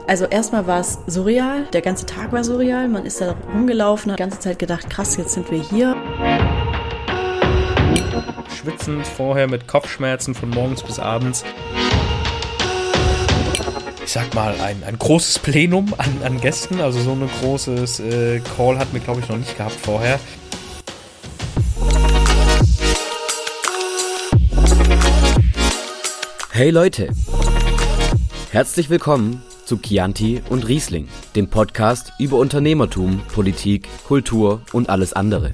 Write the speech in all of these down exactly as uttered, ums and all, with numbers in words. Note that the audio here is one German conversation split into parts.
Also erstmal war es surreal, der ganze Tag war surreal, man ist da rumgelaufen, hat die ganze Zeit gedacht, krass, jetzt sind wir hier. Schwitzend vorher mit Kopfschmerzen von morgens bis abends. Ich sag mal, ein, ein großes Plenum an, an Gästen, also so ein großes äh, Call hatten wir, glaube ich, noch nicht gehabt vorher. Hey Leute, herzlich willkommen zu Chianti und Riesling, dem Podcast über Unternehmertum, Politik, Kultur und alles andere.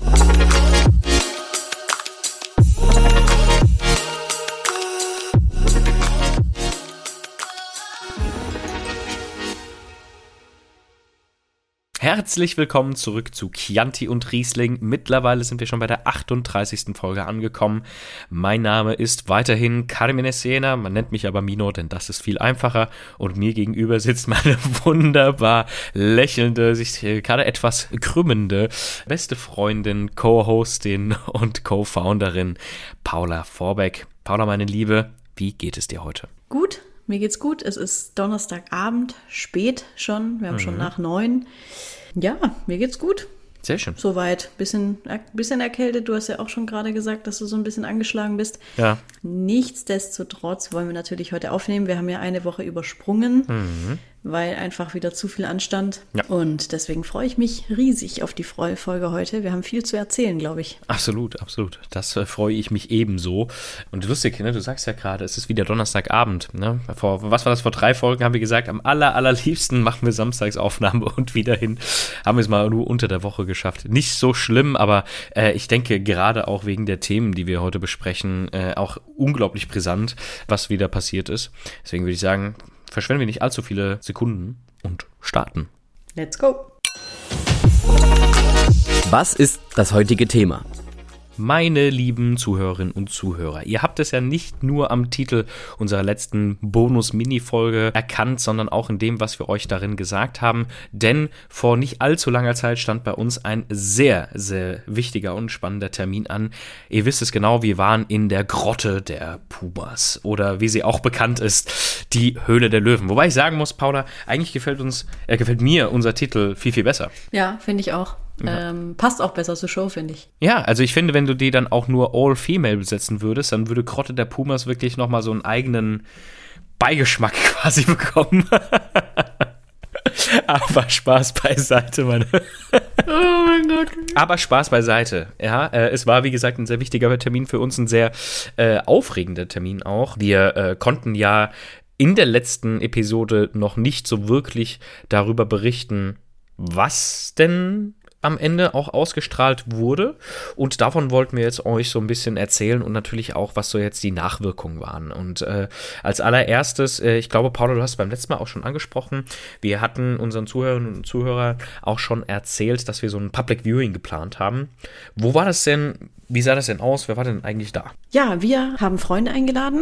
Herzlich willkommen zurück zu Chianti und Riesling. Mittlerweile sind wir schon bei der achtunddreißigsten Folge angekommen. Mein Name ist weiterhin Carmine Siena, man nennt mich aber Mino, denn das ist viel einfacher. Und mir gegenüber sitzt meine wunderbar lächelnde, sich gerade etwas krümmende beste Freundin, Co-Hostin und Co-Founderin Paula Vorbeck. Paula, meine Liebe, wie geht es dir heute? Gut, mir geht's gut. Es ist Donnerstagabend, spät schon, wir haben mhm. schon nach neun. Ja, mir geht's gut. Sehr schön. Soweit. Bisschen, bisschen erkältet. Du hast ja auch schon gerade gesagt, dass du so ein bisschen angeschlagen bist. Ja. Nichtsdestotrotz wollen wir natürlich heute aufnehmen. Wir haben ja eine Woche übersprungen, mhm. weil einfach wieder zu viel anstand. Ja. Und deswegen freue ich mich riesig auf die Folge heute. Wir haben viel zu erzählen, glaube ich. Absolut, absolut. Das äh, freue ich mich ebenso. Und lustig, ne? Du sagst ja gerade, es ist wieder Donnerstagabend. Ne? Vor, was war das? Vor drei Folgen haben wir gesagt, am aller, allerliebsten machen wir Samstagsaufnahme und wieder hin haben wir es mal nur unter der Woche geschafft. Nicht so schlimm, aber äh, ich denke gerade auch wegen der Themen, die wir heute besprechen, äh, auch unglaublich brisant, was wieder passiert ist. Deswegen würde ich sagen, verschwenden wir nicht allzu viele Sekunden und starten. Let's go! Was ist das heutige Thema? Meine lieben Zuhörerinnen und Zuhörer, ihr habt es ja nicht nur am Titel unserer letzten Bonus-Mini-Folge erkannt, sondern auch in dem, was wir euch darin gesagt haben, denn vor nicht allzu langer Zeit stand bei uns ein sehr, sehr wichtiger und spannender Termin an. Ihr wisst es genau, wir waren in der Grotte der Pumas oder wie sie auch bekannt ist, die Höhle der Löwen. Wobei ich sagen muss, Paula, eigentlich gefällt uns, äh, gefällt mir unser Titel viel, viel besser. Ja, finde ich auch. Ja. Ähm, passt auch besser zur Show, finde ich. Ja, also ich finde, wenn du die dann auch nur All-Female besetzen würdest, dann würde Grotte der Pumas wirklich nochmal so einen eigenen Beigeschmack quasi bekommen. Aber Spaß beiseite, meine. Oh mein Gott. Aber Spaß beiseite. Ja, äh, es war, wie gesagt, ein sehr wichtiger Termin für uns, ein sehr äh, aufregender Termin auch. Wir äh, konnten ja in der letzten Episode noch nicht so wirklich darüber berichten, was denn am Ende auch ausgestrahlt wurde, und davon wollten wir jetzt euch so ein bisschen erzählen und natürlich auch, was so jetzt die Nachwirkungen waren. Und äh, als allererstes, äh, ich glaube, Paula, du hast es beim letzten Mal auch schon angesprochen, wir hatten unseren Zuhörerinnen und Zuhörern auch schon erzählt, dass wir so ein Public Viewing geplant haben. Wo war das denn, wie sah das denn aus, wer war denn eigentlich da? Ja, wir haben Freunde eingeladen,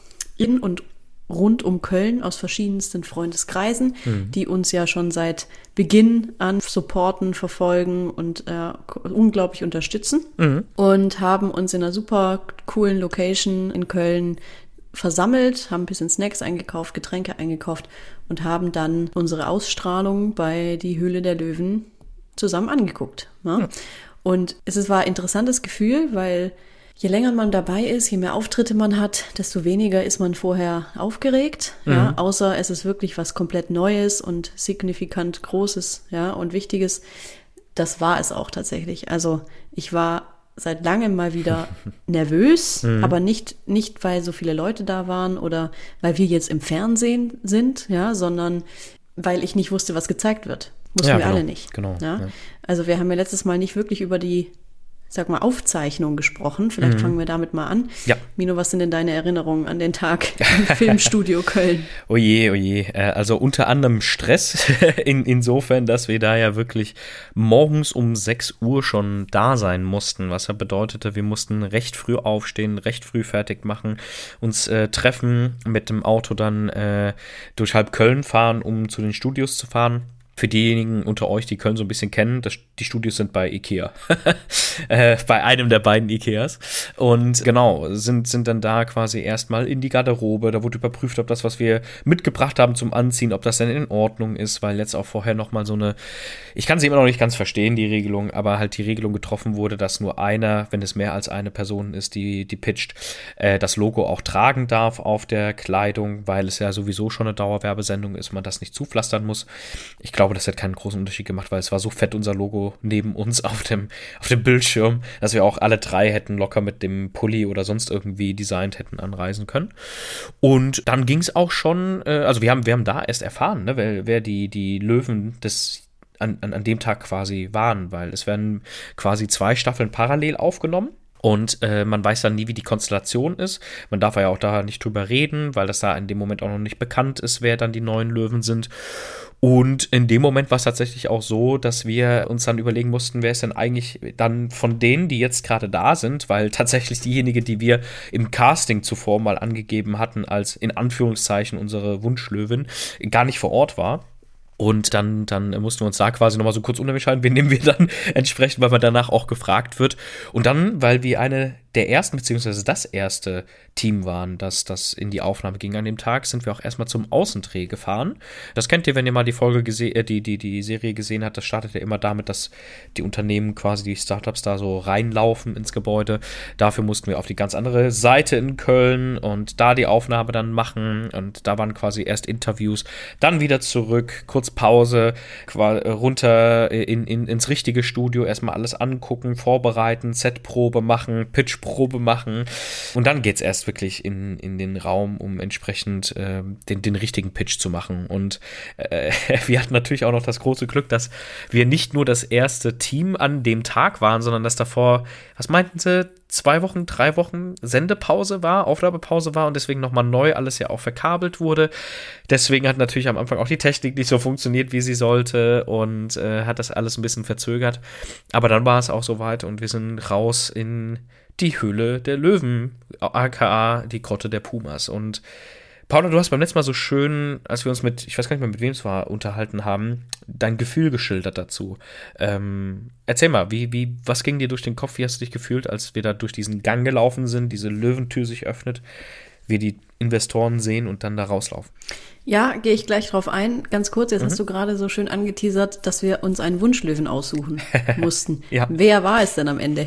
in und rund um Köln aus verschiedensten Freundeskreisen, mhm. die uns ja schon seit Beginn an supporten, verfolgen und äh, unglaublich unterstützen, mhm. und haben uns in einer super coolen Location in Köln versammelt, haben ein bisschen Snacks eingekauft, Getränke eingekauft und haben dann unsere Ausstrahlung bei die Höhle der Löwen zusammen angeguckt. Ne? Mhm. Und es war ein interessantes Gefühl, weil je länger man dabei ist, je mehr Auftritte man hat, desto weniger ist man vorher aufgeregt, mhm. ja, außer es ist wirklich was komplett Neues und signifikant Großes, ja, und Wichtiges. Das war es auch tatsächlich. Also ich war seit langem mal wieder nervös, mhm. aber nicht, nicht, weil so viele Leute da waren oder weil wir jetzt im Fernsehen sind, ja, sondern weil ich nicht wusste, was gezeigt wird. Wussten ja, wir genau, alle nicht. Genau, ja? Ja. Also wir haben ja letztes Mal nicht wirklich über die sag mal, Aufzeichnung gesprochen. Vielleicht mhm. fangen wir damit mal an. Ja. Mino, was sind denn deine Erinnerungen an den Tag im Filmstudio Köln? Oje, oje. Also unter anderem Stress, in, insofern, dass wir da ja wirklich morgens um sechs Uhr schon da sein mussten, was ja bedeutete, wir mussten recht früh aufstehen, recht früh fertig machen, uns äh, treffen, mit dem Auto dann äh, durch halb Köln fahren, um zu den Studios zu fahren. Für diejenigen unter euch, die Köln so ein bisschen kennen, das, die Studios sind bei Ikea. äh, bei einem der beiden Ikeas. Und genau, sind, sind dann da quasi erstmal in die Garderobe. Da wurde überprüft, ob das, was wir mitgebracht haben zum Anziehen, ob das denn in Ordnung ist, weil jetzt auch vorher nochmal so eine, ich kann sie immer noch nicht ganz verstehen, die Regelung, aber halt die Regelung getroffen wurde, dass nur einer, wenn es mehr als eine Person ist, die, die pitcht, äh, das Logo auch tragen darf auf der Kleidung, weil es ja sowieso schon eine Dauerwerbesendung ist, man das nicht zupflastern muss. Ich glaube, das hat keinen großen Unterschied gemacht, weil es war so fett, unser Logo neben uns auf dem, auf dem Bildschirm, dass wir auch alle drei hätten locker mit dem Pulli oder sonst irgendwie designt hätten anreisen können. Und dann ging es auch schon, äh, also wir haben, wir haben da erst erfahren, ne, wer, wer die, die Löwen des An, an, an dem Tag quasi waren, weil es werden quasi zwei Staffeln parallel aufgenommen und äh, man weiß dann nie, wie die Konstellation ist. Man darf ja auch da nicht drüber reden, weil das da in dem Moment auch noch nicht bekannt ist, wer dann die neuen Löwen sind. Und in dem Moment war es tatsächlich auch so, dass wir uns dann überlegen mussten, wer ist denn eigentlich dann von denen, die jetzt gerade da sind, weil tatsächlich diejenige, die wir im Casting zuvor mal angegeben hatten, als in Anführungszeichen unsere Wunschlöwin, gar nicht vor Ort war. Und dann, dann mussten wir uns da quasi nochmal so kurz unterscheiden, wen nehmen wir dann entsprechend, weil man danach auch gefragt wird. Und dann, weil wir eine der ersten, beziehungsweise das erste Team waren, das, das in die Aufnahme ging an dem Tag, sind wir auch erstmal zum Außendreh gefahren. Das kennt ihr, wenn ihr mal die Folge gesehen, äh, die, die, die Serie gesehen habt, das startet ja immer damit, dass die Unternehmen quasi, die Startups da so reinlaufen ins Gebäude. Dafür mussten wir auf die ganz andere Seite in Köln und da die Aufnahme dann machen. Und da waren quasi erst Interviews, dann wieder zurück, kurz Pause, runter in, in, ins richtige Studio, erstmal alles angucken, vorbereiten, Setprobe machen, Pitchprobe machen und dann geht's erst wirklich in, in den Raum, um entsprechend äh, den, den richtigen Pitch zu machen. Und äh, wir hatten natürlich auch noch das große Glück, dass wir nicht nur das erste Team an dem Tag waren, sondern dass davor, was meinten sie, zwei Wochen, drei Wochen Sendepause war, Aufnahmepause war und deswegen nochmal neu alles ja auch verkabelt wurde. Deswegen hat natürlich am Anfang auch die Technik nicht so funktioniert, wie sie sollte und äh, hat das alles ein bisschen verzögert. Aber dann war es auch soweit und wir sind raus in die Höhle der Löwen, aka die Grotte der Pumas. Und Paula, du hast beim letzten Mal so schön, als wir uns mit, ich weiß gar nicht mehr, mit wem es war, unterhalten haben, dein Gefühl geschildert dazu. Ähm, erzähl mal, wie, wie, was ging dir durch den Kopf, wie hast du dich gefühlt, als wir da durch diesen Gang gelaufen sind, diese Löwentür sich öffnet, wir die Investoren sehen und dann da rauslaufen? Ja, gehe ich gleich drauf ein. Ganz kurz, jetzt mhm. hast du gerade so schön angeteasert, dass wir uns einen Wunschlöwen aussuchen mussten. Ja. Wer war es denn am Ende?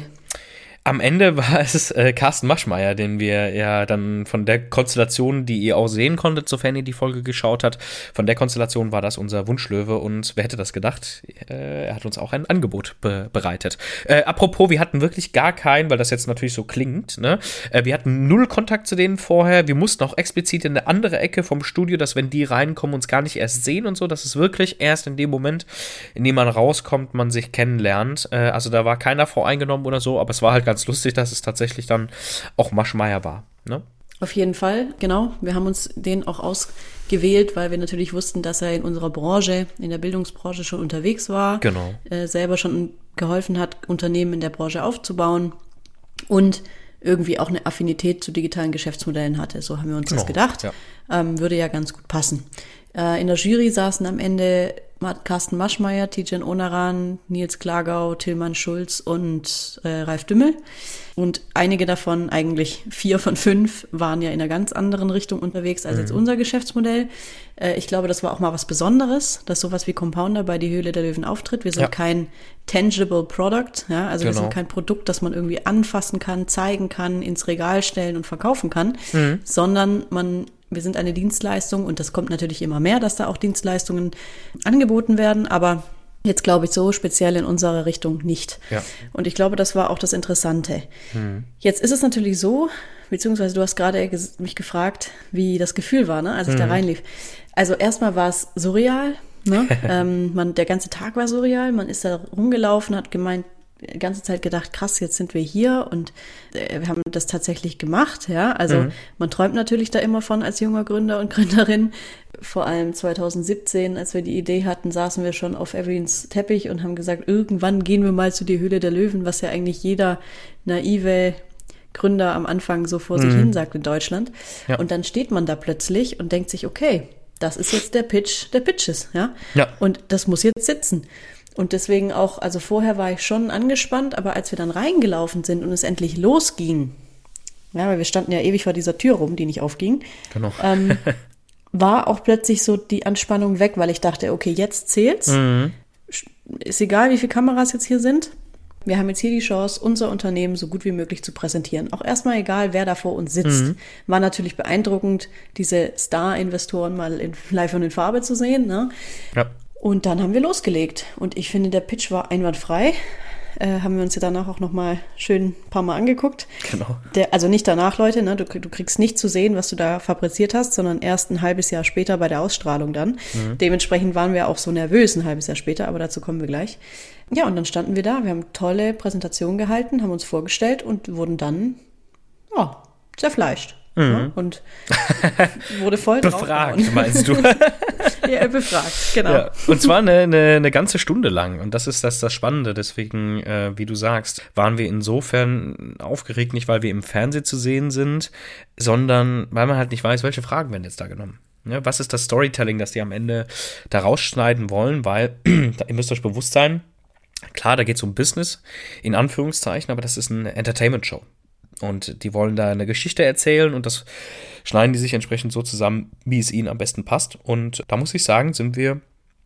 Am Ende war es äh, Carsten Maschmeyer, den wir ja dann von der Konstellation, die ihr auch sehen konntet, sofern ihr die Folge geschaut habt, von der Konstellation war das unser Wunschlöwe und wer hätte das gedacht? Äh, er hat uns auch ein Angebot be- bereitet. Äh, apropos, wir hatten wirklich gar keinen, weil das jetzt natürlich so klingt, ne? Äh, wir hatten null Kontakt zu denen vorher, wir mussten auch explizit in eine andere Ecke vom Studio, dass wenn die reinkommen, uns gar nicht erst sehen und so, das ist wirklich erst in dem Moment, in dem man rauskommt, man sich kennenlernt. Äh, also da war keiner voreingenommen oder so, aber es war halt ganz lustig, dass es tatsächlich dann auch Maschmeyer war, ne? Auf jeden Fall, genau. Wir haben uns den auch ausgewählt, weil wir natürlich wussten, dass er in unserer Branche, in der Bildungsbranche schon unterwegs war. Genau. Äh, selber schon geholfen hat, Unternehmen in der Branche aufzubauen und irgendwie auch eine Affinität zu digitalen Geschäftsmodellen hatte. So haben wir uns genau, das gedacht. Ja. Ähm, würde ja ganz gut passen. Äh, in der Jury saßen am Ende Carsten Maschmeyer, Tijen Onaran, Nils Klagau, Tillmann Schulz und äh, Ralf Dümmel. Und einige davon, eigentlich vier von fünf, waren ja in einer ganz anderen Richtung unterwegs als mhm. jetzt unser Geschäftsmodell. Äh, ich glaube, das war auch mal was Besonderes, dass sowas wie Compounder bei die Höhle der Löwen auftritt. Wir sind ja. kein tangible Product, ja, also genau. wir sind kein Produkt, das man irgendwie anfassen kann, zeigen kann, ins Regal stellen und verkaufen kann, mhm. sondern man wir sind eine Dienstleistung und das kommt natürlich immer mehr, dass da auch Dienstleistungen angeboten werden, aber jetzt glaube ich so speziell in unserer Richtung nicht. Ja. Und ich glaube, das war auch das Interessante. Hm. Jetzt ist es natürlich so, beziehungsweise du hast gerade mich gefragt, wie das Gefühl war, ne, als ich hm. da reinlief. Also erstmal war es surreal, ne? ähm, man, der ganze Tag war surreal, man ist da rumgelaufen, hat gemeint, die ganze Zeit gedacht, krass, jetzt sind wir hier und äh, wir haben das tatsächlich gemacht, ja, also mhm. man träumt natürlich da immer von als junger Gründer und Gründerin, vor allem zwanzig siebzehn, als wir die Idee hatten, saßen wir schon auf Evelyns Teppich und haben gesagt, irgendwann gehen wir mal zu die Höhle der Löwen, was ja eigentlich jeder naive Gründer am Anfang so vor mhm. sich hin sagt in Deutschland ja. und dann steht man da plötzlich und denkt sich, okay, das ist jetzt der Pitch der Pitches, ja, ja. und das muss jetzt sitzen. Und deswegen auch, also vorher war ich schon angespannt, aber als wir dann reingelaufen sind und es endlich losging, ja, weil wir standen ja ewig vor dieser Tür rum, die nicht aufging, genau. ähm, war auch plötzlich so die Anspannung weg, weil ich dachte, okay, jetzt zählt's. Mhm. Ist egal, wie viele Kameras jetzt hier sind. Wir haben jetzt hier die Chance, unser Unternehmen so gut wie möglich zu präsentieren. Auch erstmal egal, wer da vor uns sitzt. Mhm. War natürlich beeindruckend, diese Star-Investoren mal in, live und in Farbe zu sehen. Ne? Ja. Und dann haben wir losgelegt. Und ich finde, der Pitch war einwandfrei. Äh, haben wir uns ja danach auch nochmal schön ein paar Mal angeguckt. Genau. Der, also nicht danach, Leute, ne? du, du kriegst nicht zu sehen, was du da fabriziert hast, sondern erst ein halbes Jahr später bei der Ausstrahlung dann. Mhm. Dementsprechend waren wir auch so nervös ein halbes Jahr später, aber dazu kommen wir gleich. Ja, und dann standen wir da, wir haben tolle Präsentationen gehalten, haben uns vorgestellt und wurden dann ja, zerfleischt. Mhm. Ja, und wurde voll befragt, meinst du? Ja, befragt, genau. Ja, und zwar eine, eine, eine ganze Stunde lang. Und das ist das, das Spannende. Deswegen, äh, wie du sagst, waren wir insofern aufgeregt, nicht weil wir im Fernsehen zu sehen sind, sondern weil man halt nicht weiß, welche Fragen werden jetzt da genommen. Ja, was ist das Storytelling, das die am Ende da rausschneiden wollen? Weil, ihr müsst euch bewusst sein, klar, da geht es um Business, in Anführungszeichen, aber das ist eine Entertainment-Show. Und die wollen da eine Geschichte erzählen und das schneiden die sich entsprechend so zusammen, wie es ihnen am besten passt. Und da muss ich sagen, sind wir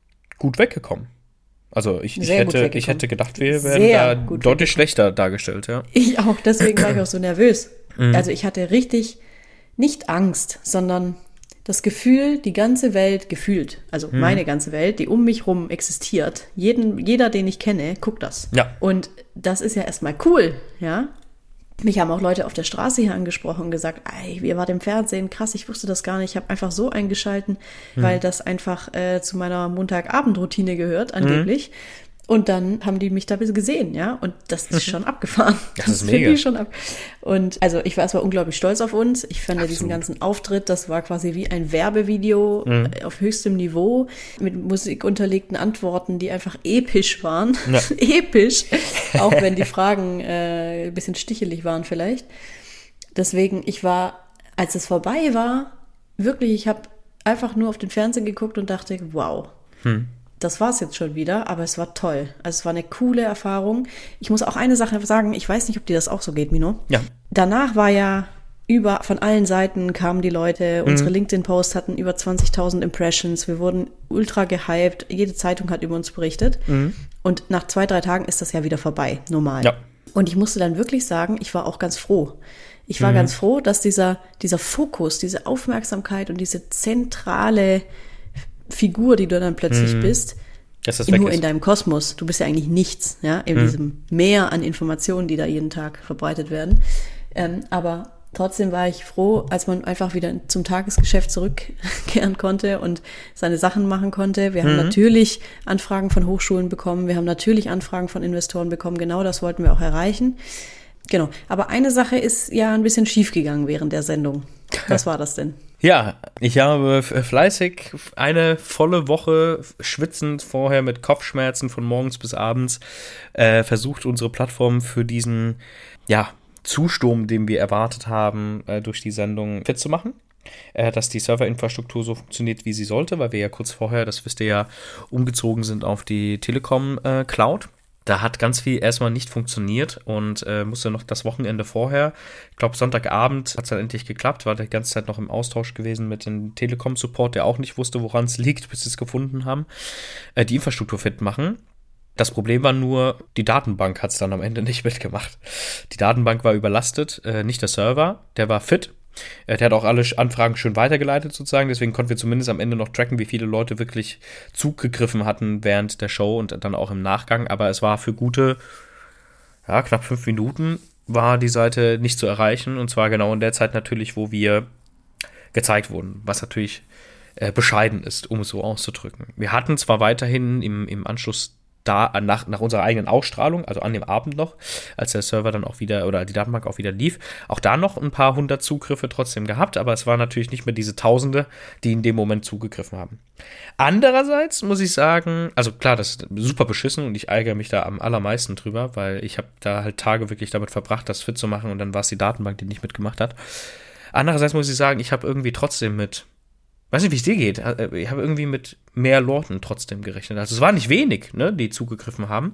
gut weggekommen. Also ich, ich, hätte, ich hätte gedacht, wir wären Sehr da deutlich schlechter dargestellt. Ja. Ich auch, deswegen war ich auch so nervös. Mhm. Also ich hatte richtig, nicht Angst, sondern das Gefühl, die ganze Welt gefühlt, also mhm. meine ganze Welt, die um mich rum existiert, jeden, jeder, den ich kenne, guckt das. Ja. Und das ist ja erstmal cool, ja. Mich haben auch Leute auf der Straße hier angesprochen und gesagt, ey, ihr wart im Fernsehen, krass, ich wusste das gar nicht. Ich habe einfach so eingeschalten, mhm. weil das einfach äh, zu meiner Montagabendroutine gehört, angeblich. Mhm. Und dann haben die mich da ein bisschen gesehen, ja. Und das ist schon abgefahren. Das ist mega. Ich schon ab. Und also ich war erstmal unglaublich stolz auf uns. Ich fand ja diesen ganzen Auftritt, das war quasi wie ein Werbevideo mhm. auf höchstem Niveau mit musikunterlegten Antworten, die einfach episch waren. Ja. Episch. Auch wenn die Fragen äh, ein bisschen stichelig waren vielleicht. Deswegen, ich war, als es vorbei war, wirklich, ich habe einfach nur auf den Fernsehen geguckt und dachte, wow. Hm. Das war es jetzt schon wieder, aber es war toll. Also es war eine coole Erfahrung. Ich muss auch eine Sache sagen, ich weiß nicht, ob dir das auch so geht, Mino. Ja. Danach war ja über, von allen Seiten kamen die Leute, mhm. unsere LinkedIn-Posts hatten über zwanzigtausend Impressions, wir wurden ultra gehypt, jede Zeitung hat über uns berichtet. Mhm. Und nach zwei, drei Tagen ist das ja wieder vorbei, normal. Ja. Und ich musste dann wirklich sagen, ich war auch ganz froh. Ich war mhm. ganz froh, dass dieser, dieser Fokus, diese Aufmerksamkeit und diese zentrale Figur, die du dann plötzlich mm. bist, dass das nur weg ist. In deinem Kosmos. Du bist ja eigentlich nichts, ja, in mm. diesem Meer an Informationen, die da jeden Tag verbreitet werden. Ähm, aber trotzdem war ich froh, als man einfach wieder zum Tagesgeschäft zurückkehren konnte und seine Sachen machen konnte. Wir haben mm. natürlich Anfragen von Hochschulen bekommen, wir haben natürlich Anfragen von Investoren bekommen. Genau das wollten wir auch erreichen. Genau. Aber eine Sache ist ja ein bisschen schiefgegangen während der Sendung. Was war das denn? Ja, ich habe fleißig eine volle Woche schwitzend vorher mit Kopfschmerzen von morgens bis abends äh, versucht, unsere Plattform für diesen ja, Zusturm, den wir erwartet haben, äh, durch die Sendung fit zu machen. Äh, dass die Serverinfrastruktur so funktioniert, wie sie sollte, weil wir ja kurz vorher, das wisst ihr ja, umgezogen sind auf die Telekom äh, Cloud. Da hat ganz viel erstmal nicht funktioniert und äh, musste noch das Wochenende vorher, ich glaube Sonntagabend hat es dann endlich geklappt, war die ganze Zeit noch im Austausch gewesen mit dem Telekom-Support, der auch nicht wusste, woran es liegt, bis sie es gefunden haben, äh, die Infrastruktur fit machen. Das Problem war nur, die Datenbank hat es dann am Ende nicht mitgemacht. Die Datenbank war überlastet, äh, nicht der Server, der war fit. Der hat auch alle Anfragen schön weitergeleitet sozusagen, deswegen konnten wir zumindest am Ende noch tracken, wie viele Leute wirklich zugegriffen hatten während der Show und dann auch im Nachgang, aber es war für gute, ja, knapp fünf Minuten war die Seite nicht zu erreichen und zwar genau in der Zeit natürlich, wo wir gezeigt wurden, was natürlich äh, bescheiden ist, um es so auszudrücken. Wir hatten zwar weiterhin im, im Anschluss da nach, nach unserer eigenen Ausstrahlung, also an dem Abend noch, als der Server dann auch wieder, oder die Datenbank auch wieder lief, auch da noch ein paar hundert Zugriffe trotzdem gehabt, aber es war natürlich nicht mehr diese Tausende, die in dem Moment zugegriffen haben. Andererseits muss ich sagen, also klar, das ist super beschissen und ich ärgere mich da am allermeisten drüber, weil ich habe da halt Tage wirklich damit verbracht, das fit zu machen und dann war es die Datenbank, die nicht mitgemacht hat. Andererseits muss ich sagen, ich habe irgendwie trotzdem mit weiß nicht, wie es dir geht. Ich habe irgendwie mit mehr Leuten trotzdem gerechnet. Also es war nicht wenig, ne, die zugegriffen haben.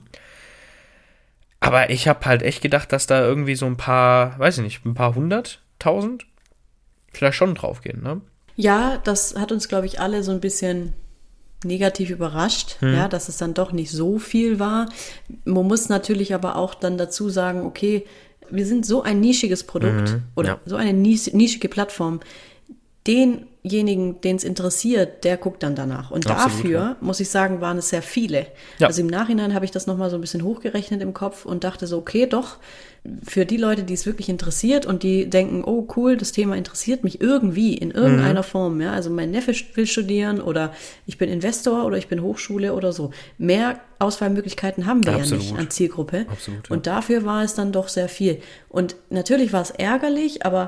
Aber ich habe halt echt gedacht, dass da irgendwie so ein paar, weiß ich nicht, ein paar hunderttausend vielleicht schon draufgehen, ne? Ja, das hat uns, glaube ich, alle so ein bisschen negativ überrascht, hm. ja, dass es dann doch nicht so viel war. Man muss natürlich aber auch dann dazu sagen, okay, wir sind so ein nischiges Produkt mhm, oder ja. so eine nischige Plattform. Denjenigen, den es interessiert, der guckt dann danach. Und Absolut, dafür, ja. muss ich sagen, waren es sehr viele. Ja. Also im Nachhinein habe ich das nochmal so ein bisschen hochgerechnet im Kopf und dachte so, okay, doch, für die Leute, die es wirklich interessiert und die denken, oh cool, das Thema interessiert mich irgendwie, in irgendeiner mhm. Form. Ja, also mein Neffe will studieren oder ich bin Investor oder ich bin Hochschule oder so. Mehr Auswahlmöglichkeiten haben wir Absolut. ja nicht an Zielgruppe. Absolut, ja. Und dafür war es dann doch sehr viel. Und natürlich war es ärgerlich, aber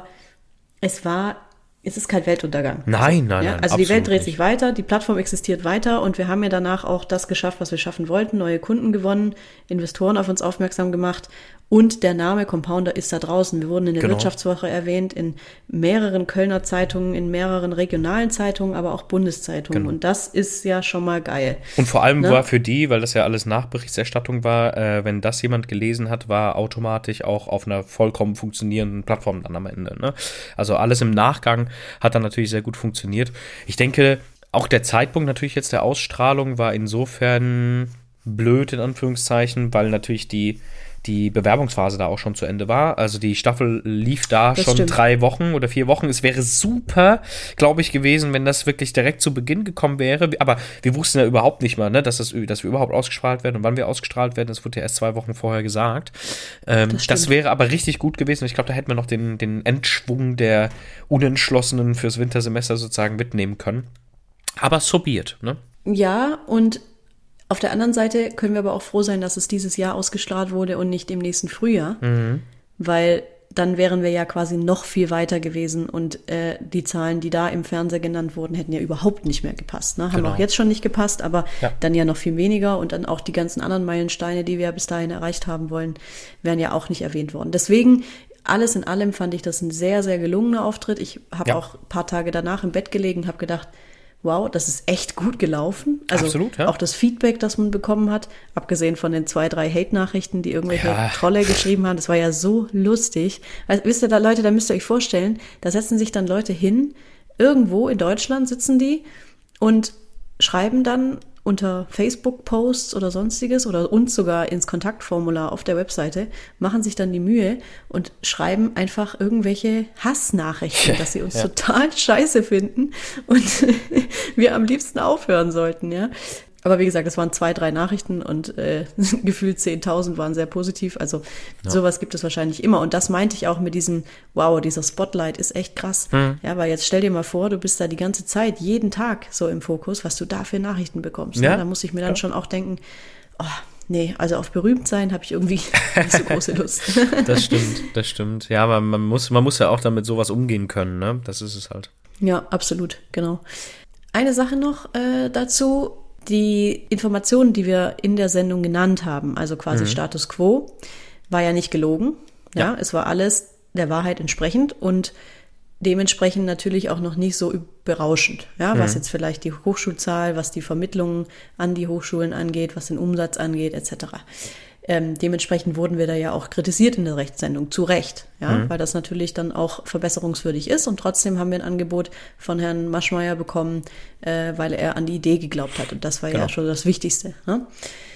es war Es ist kein Weltuntergang. Nein, nein, ja? nein. Also die Welt dreht nicht. sich weiter, die Plattform existiert weiter und wir haben ja danach auch das geschafft, was wir schaffen wollten, neue Kunden gewonnen, Investoren auf uns aufmerksam gemacht und der Name Compounder ist da draußen. Wir wurden in der genau. Wirtschaftswoche erwähnt, in mehreren Kölner Zeitungen, in mehreren regionalen Zeitungen, aber auch Bundeszeitungen genau. und das ist ja schon mal geil. Und vor allem ne? war für die, weil das ja alles Nachberichterstattung war, äh, wenn das jemand gelesen hat, war automatisch auch auf einer vollkommen funktionierenden Plattform dann am Ende. Ne? Also alles im Nachgang hat dann natürlich sehr gut funktioniert. Ich denke, auch der Zeitpunkt natürlich jetzt der Ausstrahlung war insofern blöd, in Anführungszeichen, weil natürlich die, die Bewerbungsphase da auch schon zu Ende war. Also die Staffel lief da das schon stimmt. drei Wochen oder vier Wochen. Es wäre super, glaube ich, gewesen, wenn das wirklich direkt zu Beginn gekommen wäre. Aber wir wussten ja überhaupt nicht mal, ne, dass, das, dass wir überhaupt ausgestrahlt werden und wann wir ausgestrahlt werden. Das wurde ja erst zwei Wochen vorher gesagt. Ähm, das, das wäre aber richtig gut gewesen. Ich glaube, da hätten wir noch den, den Endschwung der Unentschlossenen fürs Wintersemester sozusagen mitnehmen können. Aber so be it, ne? Ja, und auf der anderen Seite können wir aber auch froh sein, dass es dieses Jahr ausgestrahlt wurde und nicht im nächsten Frühjahr, mhm. weil dann wären wir ja quasi noch viel weiter gewesen und äh, die Zahlen, die da im Fernseher genannt wurden, hätten ja überhaupt nicht mehr gepasst. Ne? Haben genau. auch jetzt schon nicht gepasst, aber ja. dann ja noch viel weniger und dann auch die ganzen anderen Meilensteine, die wir bis dahin erreicht haben wollen, wären ja auch nicht erwähnt worden. Deswegen, alles in allem fand ich das ein sehr, sehr gelungener Auftritt. Ich habe ja. auch ein paar Tage danach im Bett gelegen, habe gedacht, wow, das ist echt gut gelaufen. Also Absolut, ja. auch das Feedback, das man bekommen hat, abgesehen von den zwei, drei Hate-Nachrichten, die irgendwelche ja. Trolle geschrieben haben, das war ja so lustig. Also, wisst ihr, da Leute, da müsst ihr euch vorstellen, da setzen sich dann Leute hin, irgendwo in Deutschland sitzen die und schreiben dann unter Facebook-Posts oder sonstiges oder uns sogar ins Kontaktformular auf der Webseite, machen sich dann die Mühe und schreiben einfach irgendwelche Hassnachrichten, ja, dass sie uns ja. total scheiße finden und wir am liebsten aufhören sollten, ja. Aber wie gesagt, es waren zwei, drei Nachrichten und äh, gefühlt zehntausend waren sehr positiv. Also ja. sowas gibt es wahrscheinlich immer. Und das meinte ich auch mit diesem, wow, dieser Spotlight ist echt krass. Mhm. Ja, weil jetzt stell dir mal vor, du bist da die ganze Zeit, jeden Tag so im Fokus, was du da für Nachrichten bekommst. Ja. Ne? Da muss ich mir dann ja. schon auch denken, oh, nee, also auf berühmt sein habe ich irgendwie nicht so große Lust. Das stimmt, das stimmt. Ja, aber man muss, man muss ja auch damit sowas umgehen können, ne? Das ist es halt. Ja, absolut, genau. Eine Sache noch äh, dazu. Die Informationen, die wir in der Sendung genannt haben, also quasi mhm. Status Quo, war ja nicht gelogen. Ja, ja, es war alles der Wahrheit entsprechend und dementsprechend natürlich auch noch nicht so berauschend. Ja, mhm. was jetzt vielleicht die Hochschulzahl, was die Vermittlungen an die Hochschulen angeht, was den Umsatz angeht, et cetera. Ähm, dementsprechend wurden wir da ja auch kritisiert in der Rechtssendung, zu Recht, ja, mhm. weil das natürlich dann auch verbesserungswürdig ist und trotzdem haben wir ein Angebot von Herrn Maschmeyer bekommen, äh, weil er an die Idee geglaubt hat und das war genau. ja schon das Wichtigste. Ne?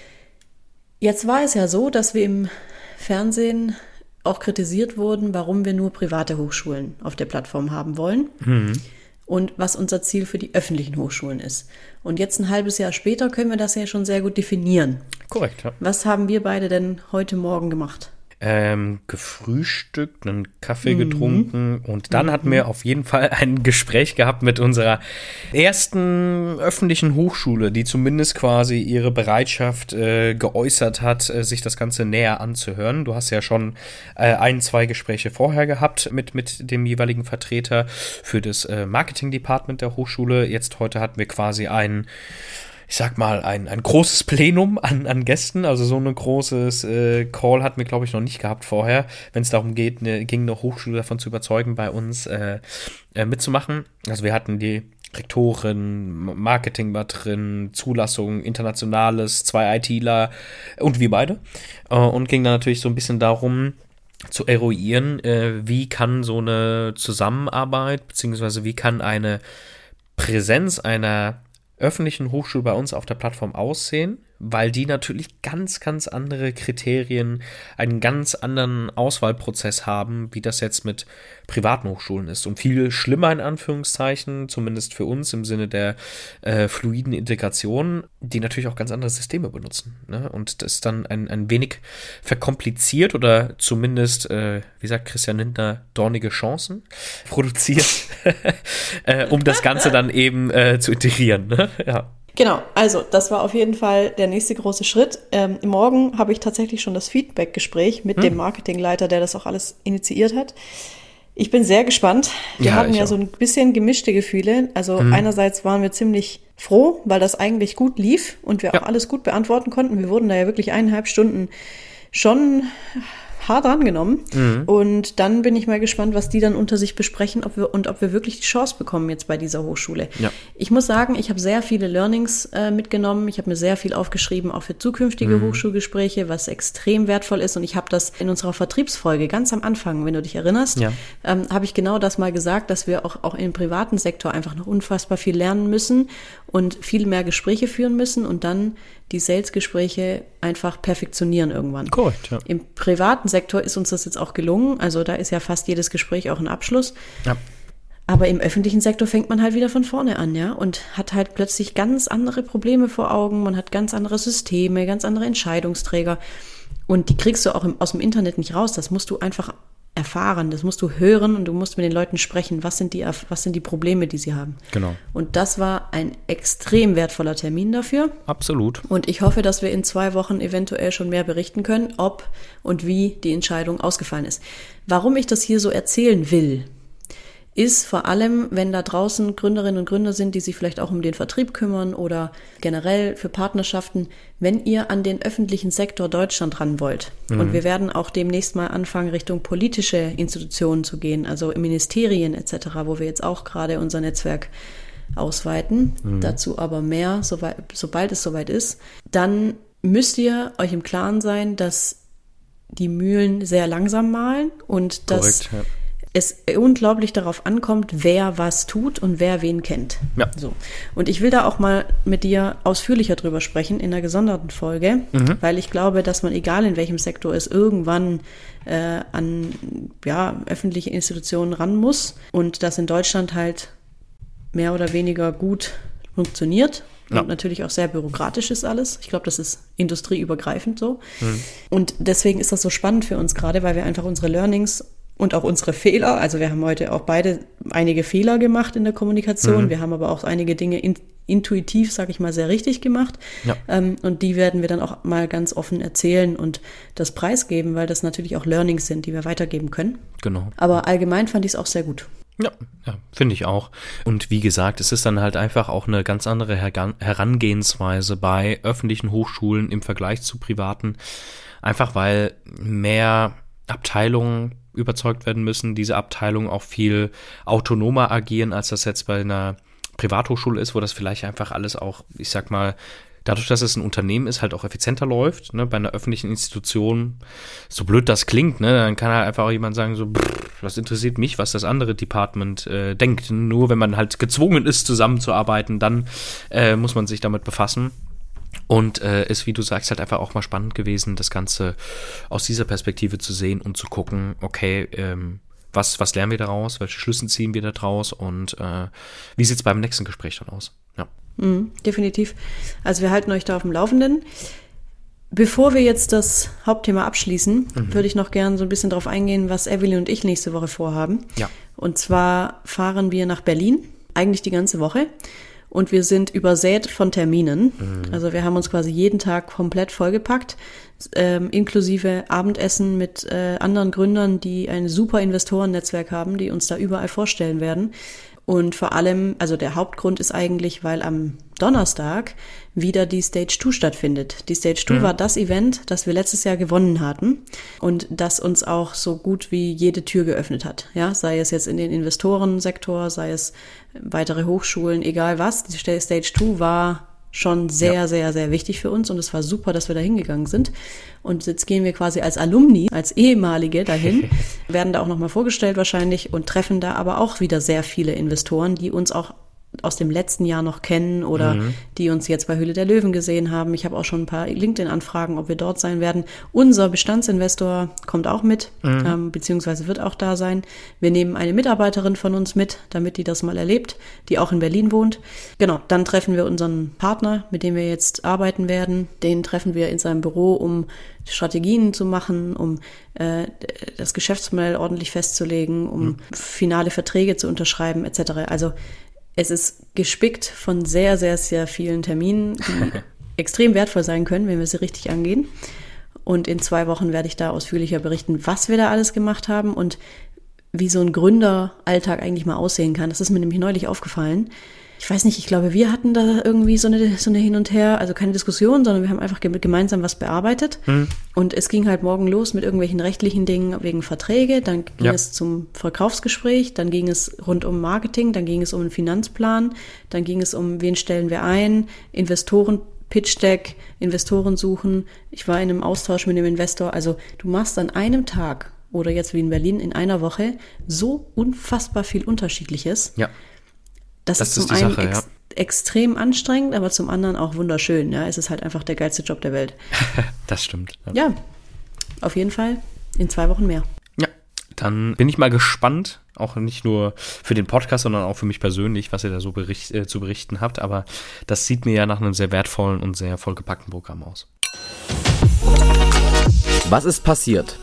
Jetzt war es ja so, dass wir im Fernsehen auch kritisiert wurden, warum wir nur private Hochschulen auf der Plattform haben wollen. Mhm. Und was unser Ziel für die öffentlichen Hochschulen ist. Und jetzt ein halbes Jahr später können wir das ja schon sehr gut definieren. Korrekt, ja. Was haben wir beide denn heute Morgen gemacht? Ähm, gefrühstückt, einen Kaffee mhm. getrunken und dann mhm. hatten wir auf jeden Fall ein Gespräch gehabt mit unserer ersten öffentlichen Hochschule, die zumindest quasi ihre Bereitschaft äh, geäußert hat, äh, sich das Ganze näher anzuhören. Du hast ja schon äh, ein, zwei Gespräche vorher gehabt mit, mit dem jeweiligen Vertreter für das äh, Marketing-Department der Hochschule. Jetzt heute hatten wir quasi einen ich sag mal, ein, ein großes Plenum an, an Gästen, also so ein großes äh, Call hatten wir, glaube ich, noch nicht gehabt vorher, wenn es darum geht, ne, ging eine Hochschule davon zu überzeugen, bei uns äh, äh, mitzumachen. Also wir hatten die Rektorin, Marketing war drin, Zulassung, Internationales, zwei ITler und wir beide. Äh, und ging dann natürlich so ein bisschen darum, zu eruieren, äh, wie kann so eine Zusammenarbeit, beziehungsweise wie kann eine Präsenz einer öffentlichen Hochschule bei uns auf der Plattform aussehen, weil die natürlich ganz, ganz andere Kriterien, einen ganz anderen Auswahlprozess haben, wie das jetzt mit privaten Hochschulen ist. Und viel schlimmer in Anführungszeichen, zumindest für uns im Sinne der äh, fluiden Integration, die natürlich auch ganz andere Systeme benutzen. Ne? Und das ist dann ein, ein wenig verkompliziert oder zumindest, äh, wie sagt Christian Lindner, dornige Chancen produziert, äh, um das Ganze dann eben äh, zu integrieren. Ne? Ja. Genau, also das war auf jeden Fall der nächste große Schritt. Ähm, morgen habe ich tatsächlich schon das Feedback-Gespräch mit hm. dem Marketingleiter, der das auch alles initiiert hat. Ich bin sehr gespannt. Wir ja, hatten ja auch. so ein bisschen gemischte Gefühle. Also hm. einerseits waren wir ziemlich froh, weil das eigentlich gut lief und wir ja. auch alles gut beantworten konnten. Wir wurden da ja wirklich eineinhalb Stunden schon hart angenommen. Mhm. Und dann bin ich mal gespannt, was die dann unter sich besprechen, ob wir und ob wir wirklich die Chance bekommen jetzt bei dieser Hochschule. Ja. Ich muss sagen, ich habe sehr viele Learnings äh, mitgenommen. Ich habe mir sehr viel aufgeschrieben, auch für zukünftige mhm. Hochschulgespräche, was extrem wertvoll ist. Und ich habe das in unserer Vertriebsfolge ganz am Anfang, wenn du dich erinnerst, ja. ähm, habe ich genau das mal gesagt, dass wir auch, auch im privaten Sektor einfach noch unfassbar viel lernen müssen und viel mehr Gespräche führen müssen und dann die Sales-Gespräche einfach perfektionieren irgendwann. Korrekt, ja. Im privaten Sektor ist uns das jetzt auch gelungen. Also da ist ja fast jedes Gespräch auch ein Abschluss. Ja. Aber im öffentlichen Sektor fängt man halt wieder von vorne an, ja, und hat halt plötzlich ganz andere Probleme vor Augen. Man hat ganz andere Systeme, ganz andere Entscheidungsträger. Und die kriegst du auch im, aus dem Internet nicht raus. Das musst du einfach erfahren, das musst du hören und du musst mit den Leuten sprechen, was sind die, was sind die Probleme, die sie haben. Genau. Und das war ein extrem wertvoller Termin dafür. Absolut. Und ich hoffe, dass wir in zwei Wochen eventuell schon mehr berichten können, ob und wie die Entscheidung ausgefallen ist. Warum ich das hier so erzählen will, ist vor allem, wenn da draußen Gründerinnen und Gründer sind, die sich vielleicht auch um den Vertrieb kümmern oder generell für Partnerschaften, wenn ihr an den öffentlichen Sektor Deutschland ran wollt. Mhm. Und wir werden auch demnächst mal anfangen, Richtung politische Institutionen zu gehen, also Ministerien et cetera, wo wir jetzt auch gerade unser Netzwerk ausweiten. Mhm. Dazu aber mehr, sobald, sobald es soweit ist. Dann müsst ihr euch im Klaren sein, dass die Mühlen sehr langsam mahlen und dass Korrekt, ja. es unglaublich darauf ankommt, wer was tut und wer wen kennt. Ja. So. Und ich will da auch mal mit dir ausführlicher drüber sprechen in einer gesonderten Folge, mhm. weil ich glaube, dass man, egal in welchem Sektor es irgendwann äh, an ja, öffentliche Institutionen ran muss und das in Deutschland halt mehr oder weniger gut funktioniert. Ja. Und natürlich auch sehr bürokratisch ist alles. Ich glaube, das ist industrieübergreifend so. Mhm. Und deswegen ist das so spannend für uns gerade, weil wir einfach unsere Learnings und auch unsere Fehler, also wir haben heute auch beide einige Fehler gemacht in der Kommunikation, mhm. wir haben aber auch einige Dinge in, intuitiv, sage ich mal, sehr richtig gemacht. Ja. Ähm, und die werden wir dann auch mal ganz offen erzählen und das preisgeben, weil das natürlich auch Learnings sind, die wir weitergeben können. Genau. Aber allgemein fand ich es auch sehr gut. Ja, ja, finde ich auch. Und wie gesagt, es ist dann halt einfach auch eine ganz andere Herangehensweise bei öffentlichen Hochschulen im Vergleich zu privaten. Einfach weil mehr Abteilungen überzeugt werden müssen, diese Abteilungen auch viel autonomer agieren, als das jetzt bei einer Privathochschule ist, wo das vielleicht einfach alles auch, ich sag mal, dadurch, dass es ein Unternehmen ist, halt auch effizienter läuft. Ne? Bei einer öffentlichen Institution, so blöd das klingt, ne? Dann kann halt einfach auch jemand sagen, so, pff, was interessiert mich, was das andere Department äh, denkt. Nur wenn man halt gezwungen ist, zusammenzuarbeiten, dann äh, muss man sich damit befassen. Und äh, ist, wie du sagst, halt einfach auch mal spannend gewesen, das Ganze aus dieser Perspektive zu sehen und zu gucken, okay, ähm, was, was lernen wir daraus, welche Schlüsse ziehen wir da draus und äh, wie sieht es beim nächsten Gespräch dann aus? Ja. Mhm, definitiv. Also wir halten euch da auf dem Laufenden. Bevor wir jetzt das Hauptthema abschließen, mhm. würde ich noch gerne so ein bisschen drauf eingehen, was Evelyn und ich nächste Woche vorhaben. Ja. Und zwar fahren wir nach Berlin, eigentlich die ganze Woche. Und wir sind übersät von Terminen. Mhm. Also wir haben uns quasi jeden Tag komplett vollgepackt, ähm, inklusive Abendessen mit äh, anderen Gründern, die ein super Investorennetzwerk haben, die uns da überall vorstellen werden. Und vor allem, also der Hauptgrund ist eigentlich, weil am Donnerstag wieder die Stage zwei stattfindet. Die Stage zwei mhm. war das Event, das wir letztes Jahr gewonnen hatten und das uns auch so gut wie jede Tür geöffnet hat. Ja, sei es jetzt in den Investorensektor, sei es weitere Hochschulen, egal was. Die Stage zwei war schon sehr, ja. sehr, sehr wichtig für uns und es war super, dass wir da hingegangen sind. Und jetzt gehen wir quasi als Alumni, als ehemalige dahin, werden da auch nochmal vorgestellt wahrscheinlich und treffen da aber auch wieder sehr viele Investoren, die uns auch aus dem letzten Jahr noch kennen oder mhm. die uns jetzt bei Höhle der Löwen gesehen haben. Ich habe auch schon ein paar LinkedIn-Anfragen, ob wir dort sein werden. Unser Bestandsinvestor kommt auch mit, mhm. ähm, beziehungsweise wird auch da sein. Wir nehmen eine Mitarbeiterin von uns mit, damit die das mal erlebt, die auch in Berlin wohnt. Genau, dann treffen wir unseren Partner, mit dem wir jetzt arbeiten werden. Den treffen wir in seinem Büro, um Strategien zu machen, um äh, das Geschäftsmodell ordentlich festzulegen, um mhm. finale Verträge zu unterschreiben et cetera. Also es ist gespickt von sehr, sehr, sehr vielen Terminen, die extrem wertvoll sein können, wenn wir sie richtig angehen. Und in zwei Wochen werde ich da ausführlicher berichten, was wir da alles gemacht haben und wie so ein Gründeralltag eigentlich mal aussehen kann. Das ist mir nämlich neulich aufgefallen. Ich weiß nicht, ich glaube, wir hatten da irgendwie so eine, so eine Hin und Her, also keine Diskussion, sondern wir haben einfach gemeinsam was bearbeitet. Mhm. Und es ging halt morgen los mit irgendwelchen rechtlichen Dingen wegen Verträge, dann ging ja. es zum Verkaufsgespräch, dann ging es rund um Marketing, dann ging es um einen Finanzplan, dann ging es um, wen stellen wir ein, Investoren, Pitch Deck, Investoren suchen. Ich war in einem Austausch mit dem Investor. Also du machst an einem Tag oder jetzt wie in Berlin in einer Woche so unfassbar viel Unterschiedliches. Ja. Das, das ist zum ist die einen Sache, ex- ja. extrem anstrengend, aber zum anderen auch wunderschön. Ja, es ist halt einfach der geilste Job der Welt. Das stimmt. Ja. ja, auf jeden Fall in zwei Wochen mehr. Ja, dann bin ich mal gespannt, auch nicht nur für den Podcast, sondern auch für mich persönlich, was ihr da so bericht, äh, zu berichten habt. Aber das sieht mir ja nach einem sehr wertvollen und sehr vollgepackten Programm aus. Was ist passiert?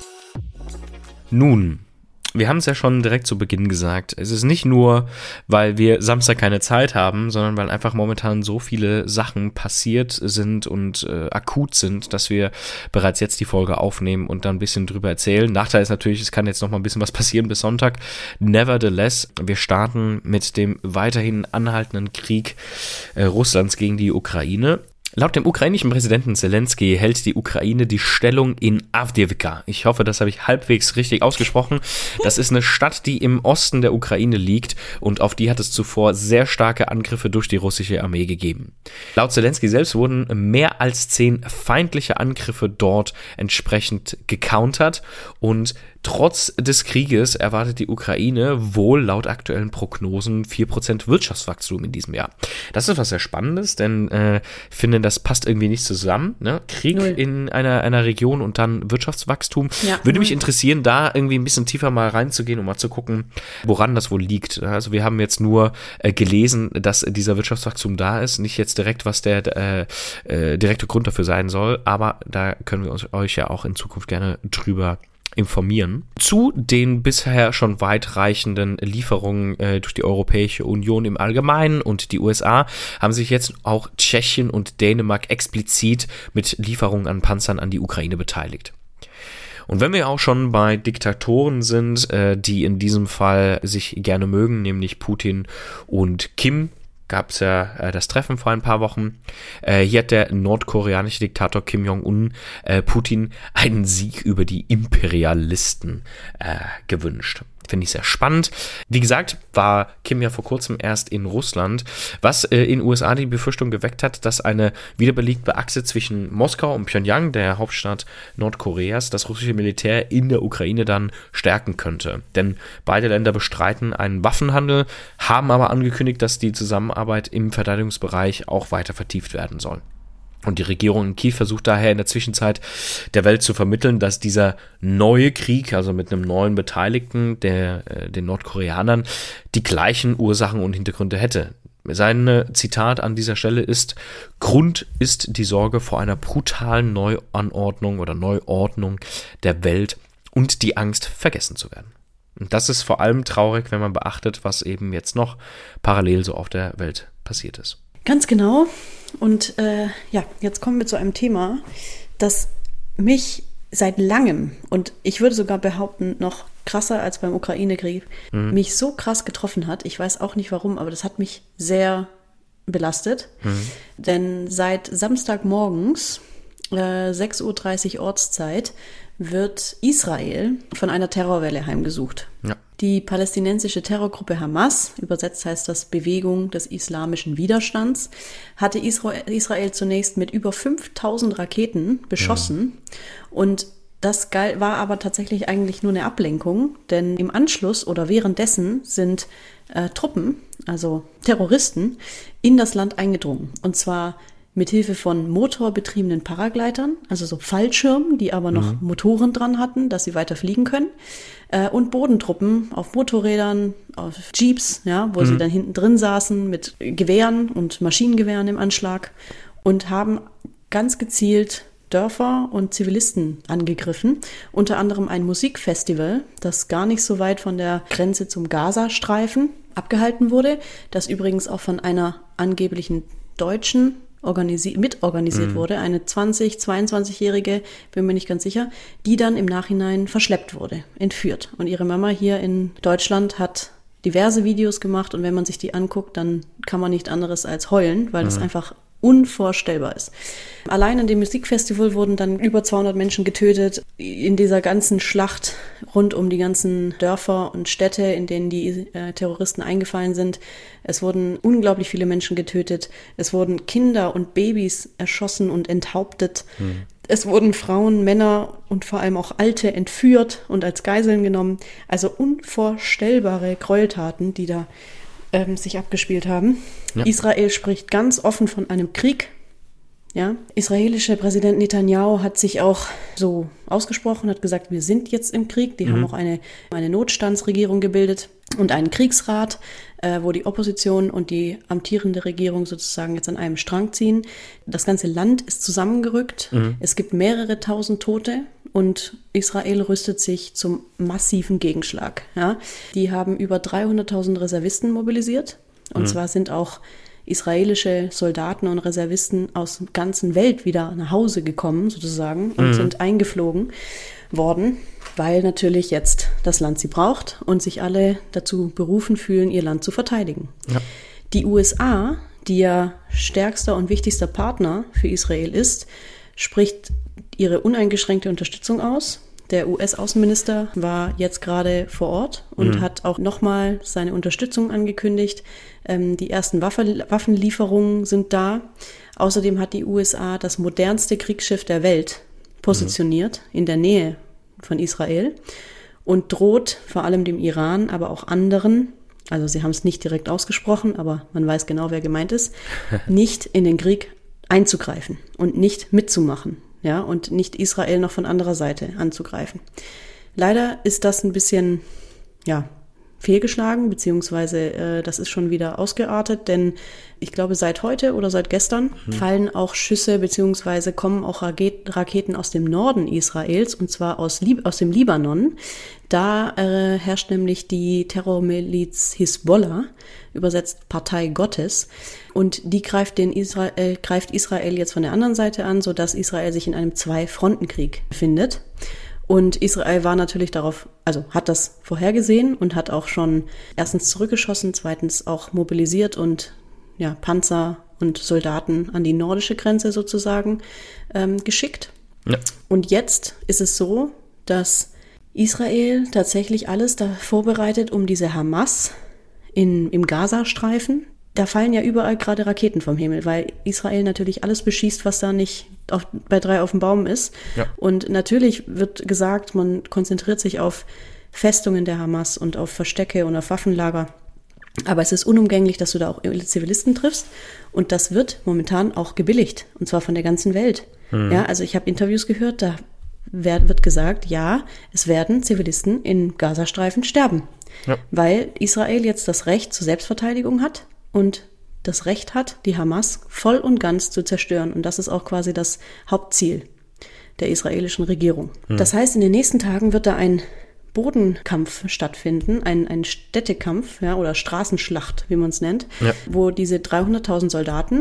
Nun, wir haben es ja schon direkt zu Beginn gesagt. Es ist nicht nur, weil wir Samstag keine Zeit haben, sondern weil einfach momentan so viele Sachen passiert sind und äh, akut sind, dass wir bereits jetzt die Folge aufnehmen und dann ein bisschen drüber erzählen. Nachteil ist natürlich, es kann jetzt noch mal ein bisschen was passieren bis Sonntag. Nevertheless, wir starten mit dem weiterhin anhaltenden Krieg äh, Russlands gegen die Ukraine. Laut dem ukrainischen Präsidenten Zelensky hält die Ukraine die Stellung in Awdijiwka. Ich hoffe, das habe ich halbwegs richtig ausgesprochen. Das ist eine Stadt, die im Osten der Ukraine liegt und auf die hat es zuvor sehr starke Angriffe durch die russische Armee gegeben. Laut Zelensky selbst wurden mehr als zehn feindliche Angriffe dort entsprechend gecountert und trotz des Krieges erwartet die Ukraine wohl laut aktuellen Prognosen vier Prozent Wirtschaftswachstum in diesem Jahr. Das ist was sehr Spannendes, denn äh, ich finde, das passt irgendwie nicht zusammen. Ne? Krieg Null. in einer, einer Region und dann Wirtschaftswachstum. Ja, Würde mich interessieren, da irgendwie ein bisschen tiefer mal reinzugehen und mal zu gucken, woran das wohl liegt. Also wir haben jetzt nur äh, gelesen, dass dieser Wirtschaftswachstum da ist, nicht jetzt direkt, was der äh, äh, direkte Grund dafür sein soll, aber da können wir uns, euch ja auch in Zukunft gerne drüber informieren. Zu den bisher schon weitreichenden Lieferungen äh, durch die Europäische Union im Allgemeinen und die U S A haben sich jetzt auch Tschechien und Dänemark explizit mit Lieferungen an Panzern an die Ukraine beteiligt. Und wenn wir auch schon bei Diktatoren sind, äh, die in diesem Fall sich gerne mögen, nämlich Putin und Kim, gab es ja äh, das Treffen vor ein paar Wochen. Äh, hier hat der nordkoreanische Diktator Kim Jong-un äh, Putin einen Sieg über die Imperialisten äh, gewünscht. Finde ich sehr spannend. Wie gesagt, war Kim ja vor kurzem erst in Russland, was äh, in den U S A die Befürchtung geweckt hat, dass eine wiederbelebte Achse zwischen Moskau und Pyongyang, der Hauptstadt Nordkoreas, das russische Militär in der Ukraine dann stärken könnte. Denn beide Länder bestreiten einen Waffenhandel, haben aber angekündigt, dass die Zusammenarbeit im Verteidigungsbereich auch weiter vertieft werden soll. Und die Regierung in Kiew versucht daher in der Zwischenzeit der Welt zu vermitteln, dass dieser neue Krieg, also mit einem neuen Beteiligten, der, äh, den Nordkoreanern, die gleichen Ursachen und Hintergründe hätte. Sein äh, Zitat an dieser Stelle ist: Grund ist die Sorge vor einer brutalen Neuanordnung oder Neuordnung der Welt und die Angst, vergessen zu werden. Und das ist vor allem traurig, wenn man beachtet, was eben jetzt noch parallel so auf der Welt passiert ist. Ganz genau. Und äh, ja, jetzt kommen wir zu einem Thema, das mich seit langem, und ich würde sogar behaupten, noch krasser als beim Ukraine-Krieg, mhm. mich so krass getroffen hat. Ich weiß auch nicht warum, aber das hat mich sehr belastet. Mhm. Denn seit Samstagmorgens, äh, sechs Uhr dreißig Ortszeit, wird Israel von einer Terrorwelle heimgesucht. Ja. Die palästinensische Terrorgruppe Hamas, übersetzt heißt das Bewegung des islamischen Widerstands, hatte Israel, Israel zunächst mit über fünftausend Raketen beschossen. Ja. Und das war aber tatsächlich eigentlich nur eine Ablenkung, denn im Anschluss oder währenddessen sind äh, Truppen, also Terroristen, in das Land eingedrungen. Und zwar mit Hilfe von motorbetriebenen Paragleitern, also so Fallschirmen, die aber noch mhm. Motoren dran hatten, dass sie weiter fliegen können, äh, und Bodentruppen auf Motorrädern, auf Jeeps, ja, wo mhm. sie dann hinten drin saßen mit Gewehren und Maschinengewehren im Anschlag und haben ganz gezielt Dörfer und Zivilisten angegriffen, unter anderem ein Musikfestival, das gar nicht so weit von der Grenze zum Gazastreifen abgehalten wurde, das übrigens auch von einer angeblichen Deutschen organisi- mitorganisiert mhm. wurde, eine zwanzig-, zweiundzwanzigjährige, bin mir nicht ganz sicher, die dann im Nachhinein verschleppt wurde, entführt. Und ihre Mama hier in Deutschland hat diverse Videos gemacht, und wenn man sich die anguckt, dann kann man nicht anderes als heulen, weil mhm. das einfach unvorstellbar ist. Allein an dem Musikfestival wurden dann über zweihundert Menschen getötet. In dieser ganzen Schlacht rund um die ganzen Dörfer und Städte, in denen die äh, Terroristen eingefallen sind. Es wurden unglaublich viele Menschen getötet. Es wurden Kinder und Babys erschossen und enthauptet. Hm. Es wurden Frauen, Männer und vor allem auch Alte entführt und als Geiseln genommen. Also unvorstellbare Gräueltaten, die da ähm, sich abgespielt haben. Ja. Israel spricht ganz offen von einem Krieg. Ja, israelischer Präsident Netanyahu hat sich auch so ausgesprochen, hat gesagt, wir sind jetzt im Krieg. Die mhm. haben auch eine, eine Notstandsregierung gebildet und einen Kriegsrat, äh, wo die Opposition und die amtierende Regierung sozusagen jetzt an einem Strang ziehen. Das ganze Land ist zusammengerückt. Mhm. Es gibt mehrere tausend Tote und Israel rüstet sich zum massiven Gegenschlag. Ja, die haben über dreihunderttausend Reservisten mobilisiert. Und mhm. zwar sind auch israelische Soldaten und Reservisten aus der ganzen Welt wieder nach Hause gekommen, sozusagen, und mhm. sind eingeflogen worden, weil natürlich jetzt das Land sie braucht und sich alle dazu berufen fühlen, ihr Land zu verteidigen. Ja. Die U S A, die ja stärkster und wichtigster Partner für Israel ist, spricht ihre uneingeschränkte Unterstützung aus. Der U S-Außenminister war jetzt gerade vor Ort und mhm. hat auch nochmal seine Unterstützung angekündigt. Ähm, die ersten Waffe, Waffenlieferungen sind da. Außerdem hat die U S A das modernste Kriegsschiff der Welt positioniert mhm. in der Nähe von Israel und droht vor allem dem Iran, aber auch anderen, also sie haben es nicht direkt ausgesprochen, aber man weiß genau, wer gemeint ist, nicht in den Krieg einzugreifen und nicht mitzumachen. Ja, und nicht Israel noch von anderer Seite anzugreifen. Leider ist das ein bisschen, ja, fehlgeschlagen, beziehungsweise äh, das ist schon wieder ausgeartet, denn ich glaube, seit heute oder seit gestern mhm. fallen auch Schüsse, beziehungsweise kommen auch Raket- Raketen aus dem Norden Israels, und zwar aus, Lib- aus dem Libanon. Da äh, herrscht nämlich die Terrormiliz Hisbollah, übersetzt Partei Gottes, und die greift, den Israel, äh, greift Israel jetzt von der anderen Seite an, sodass Israel sich in einem Zwei-Fronten-Krieg befindet. Und Israel war natürlich darauf, also hat das vorhergesehen und hat auch schon erstens zurückgeschossen, zweitens auch mobilisiert und ja, Panzer und Soldaten an die nordische Grenze sozusagen ähm, geschickt. Ja. Und jetzt ist es so, dass Israel tatsächlich alles da vorbereitet, um diese Hamas in, im Gazastreifen. Da fallen ja überall gerade Raketen vom Himmel, weil Israel natürlich alles beschießt, was da nicht auf, bei drei auf dem Baum ist. Ja. Und natürlich wird gesagt, man konzentriert sich auf Festungen der Hamas und auf Verstecke und auf Waffenlager. Aber es ist unumgänglich, dass du da auch Zivilisten triffst. Und das wird momentan auch gebilligt. Und zwar von der ganzen Welt. Mhm. Ja, also ich habe Interviews gehört, da wird gesagt, ja, es werden Zivilisten in Gazastreifen sterben. Ja. Weil Israel jetzt das Recht zur Selbstverteidigung hat und das Recht hat, die Hamas voll und ganz zu zerstören. Und das ist auch quasi das Hauptziel der israelischen Regierung. Mhm. Das heißt, in den nächsten Tagen wird da ein Bodenkampf stattfinden, ein, ein Städtekampf, ja, oder Straßenschlacht, wie man es nennt, ja. wo diese dreihunderttausend Soldaten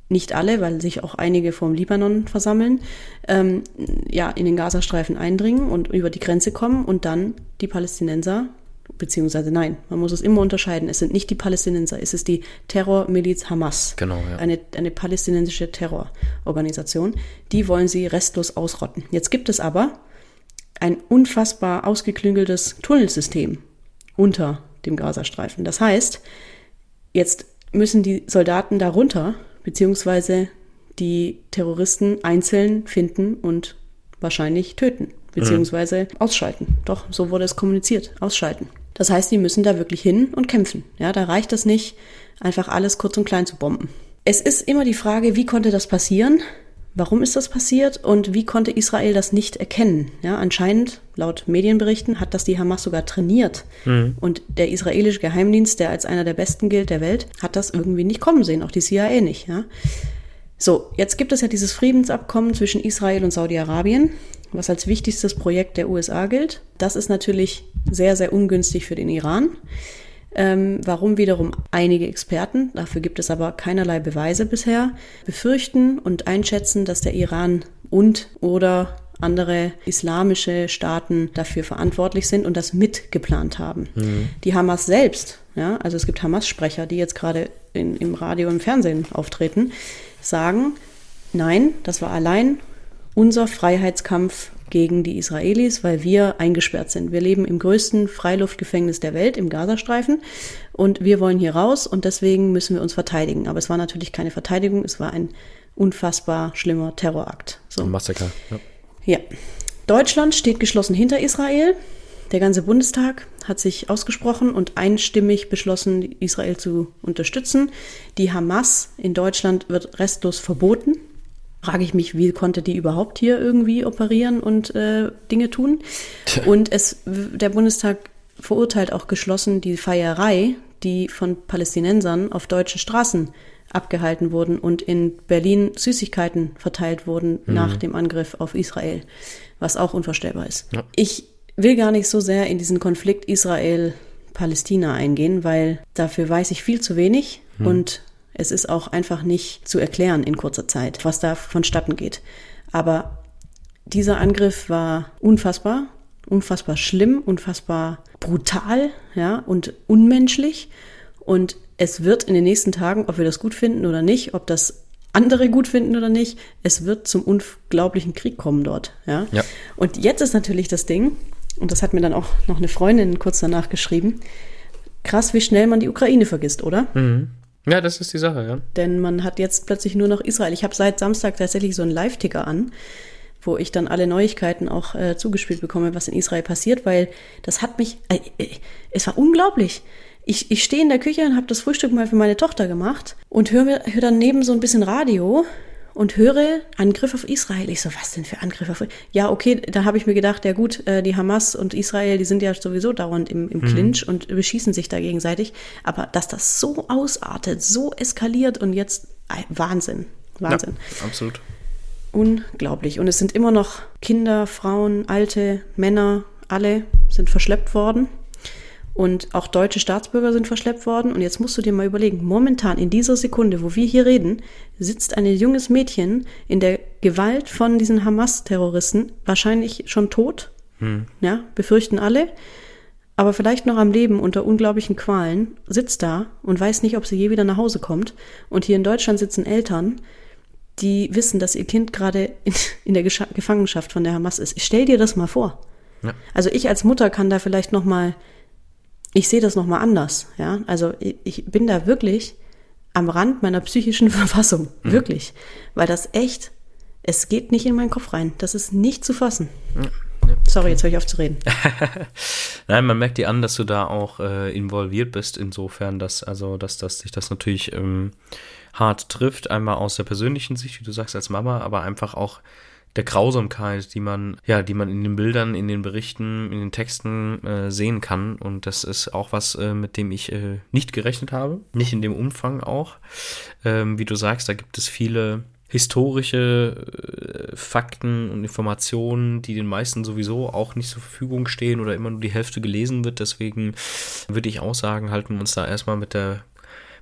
nicht alle, weil sich auch einige vom Libanon versammeln, ähm, ja, in den Gazastreifen eindringen und über die Grenze kommen und dann die Palästinenser, beziehungsweise nein, man muss es immer unterscheiden, es sind nicht die Palästinenser, es ist die Terrormiliz Hamas, genau, ja. eine, eine palästinensische Terrororganisation, die wollen sie restlos ausrotten. Jetzt gibt es aber ein unfassbar ausgeklüngeltes Tunnelsystem unter dem Gazastreifen. Das heißt, jetzt müssen die Soldaten da runter, beziehungsweise die Terroristen einzeln finden und wahrscheinlich töten, beziehungsweise mhm. ausschalten. Doch, so wurde es kommuniziert, ausschalten. Das heißt, die müssen da wirklich hin und kämpfen. Ja, da reicht es nicht, einfach alles kurz und klein zu bomben. Es ist immer die Frage, wie konnte das passieren? Warum ist das passiert und wie konnte Israel das nicht erkennen? Ja, anscheinend, laut Medienberichten, hat das die Hamas sogar trainiert. Mhm. Und der israelische Geheimdienst, der als einer der besten gilt der Welt, hat das irgendwie nicht kommen sehen, auch die C I A nicht. Ja. So, jetzt gibt es ja dieses Friedensabkommen zwischen Israel und Saudi-Arabien, was als wichtigstes Projekt der U S A gilt. Das ist natürlich sehr, sehr ungünstig für den Iran. Ähm, warum wiederum einige Experten, dafür gibt es aber keinerlei Beweise bisher, befürchten und einschätzen, dass der Iran und oder andere islamische Staaten dafür verantwortlich sind und das mitgeplant haben. Mhm. Die Hamas selbst, ja, also es gibt Hamas-Sprecher, die jetzt gerade in, im Radio und im Fernsehen auftreten, sagen, nein, das war allein unser Freiheitskampf gegen die Israelis, weil wir eingesperrt sind. Wir leben im größten Freiluftgefängnis der Welt, im Gazastreifen, und wir wollen hier raus und deswegen müssen wir uns verteidigen. Aber es war natürlich keine Verteidigung, es war ein unfassbar schlimmer Terrorakt. So. Ein Massaker. Ja. Ja. Deutschland steht geschlossen hinter Israel. Der ganze Bundestag hat sich ausgesprochen und einstimmig beschlossen, Israel zu unterstützen. Die Hamas in Deutschland wird restlos verboten. Frage ich mich, wie konnte die überhaupt hier irgendwie operieren und äh, Dinge tun? Und es, der Bundestag verurteilt auch geschlossen die Feierei, die von Palästinensern auf deutschen Straßen abgehalten wurden und in Berlin Süßigkeiten verteilt wurden mhm. nach dem Angriff auf Israel, was auch unvorstellbar ist. Ja. Ich will gar nicht so sehr in diesen Konflikt Israel-Palästina eingehen, weil dafür weiß ich viel zu wenig mhm. und es ist auch einfach nicht zu erklären in kurzer Zeit, was da vonstatten geht. Aber dieser Angriff war unfassbar, unfassbar schlimm, unfassbar brutal, ja, und unmenschlich. Und es wird in den nächsten Tagen, ob wir das gut finden oder nicht, ob das andere gut finden oder nicht, es wird zum unglaublichen Krieg kommen dort, ja. ja. Und jetzt ist natürlich das Ding, und das hat mir dann auch noch eine Freundin kurz danach geschrieben, krass, wie schnell man die Ukraine vergisst, oder? Mhm. Ja, das ist die Sache, ja. Denn man hat jetzt plötzlich nur noch Israel. Ich habe seit Samstag tatsächlich so einen Live-Ticker an, wo ich dann alle Neuigkeiten auch äh, zugespielt bekomme, was in Israel passiert, weil das hat mich, äh, äh, es war unglaublich. Ich, ich stehe in der Küche und habe das Frühstück mal für meine Tochter gemacht und höre hör dann neben so ein bisschen Radio und höre Angriff auf Israel. Ich so, was denn für Angriff auf Israel? Ja, okay, da habe ich mir gedacht, ja gut, äh, die Hamas und Israel, die sind ja sowieso dauernd im, im Clinch mhm. und beschießen sich da gegenseitig. Aber dass das so ausartet, so eskaliert und jetzt, äh, Wahnsinn, Wahnsinn. Ja, absolut. Unglaublich. Und es sind immer noch Kinder, Frauen, Alte, Männer, alle sind verschleppt worden. Und auch deutsche Staatsbürger sind verschleppt worden. Und jetzt musst du dir mal überlegen, momentan in dieser Sekunde, wo wir hier reden, sitzt ein junges Mädchen in der Gewalt von diesen Hamas-Terroristen, wahrscheinlich schon tot, hm. ja, befürchten alle, aber vielleicht noch am Leben unter unglaublichen Qualen, sitzt da und weiß nicht, ob sie je wieder nach Hause kommt. Und hier in Deutschland sitzen Eltern, die wissen, dass ihr Kind gerade in, in der Gesch- Gefangenschaft von der Hamas ist. Ich stell dir das mal vor. Ja. Also ich als Mutter kann da vielleicht noch mal Ich sehe das nochmal anders, ja. Also ich, ich bin da wirklich am Rand meiner psychischen Verfassung, mhm. wirklich. Weil das echt, es geht nicht in meinen Kopf rein. Das ist nicht zu fassen. Ja. Sorry, jetzt höre ich auf zu reden. Nein, man merkt dir an, dass du da auch äh, involviert bist, insofern, dass, also, dass, dass dich das natürlich ähm, hart trifft. Einmal aus der persönlichen Sicht, wie du sagst, als Mama, aber einfach auch der Grausamkeit, die man, ja, die man in den Bildern, in den Berichten, in den Texten äh, sehen kann. Und das ist auch was, äh, mit dem ich äh, nicht gerechnet habe. Nicht in dem Umfang auch. Ähm, wie du sagst, da gibt es viele historische äh, Fakten und Informationen, die den meisten sowieso auch nicht zur Verfügung stehen oder immer nur die Hälfte gelesen wird. Deswegen würde ich auch sagen, halten wir uns da erstmal mit der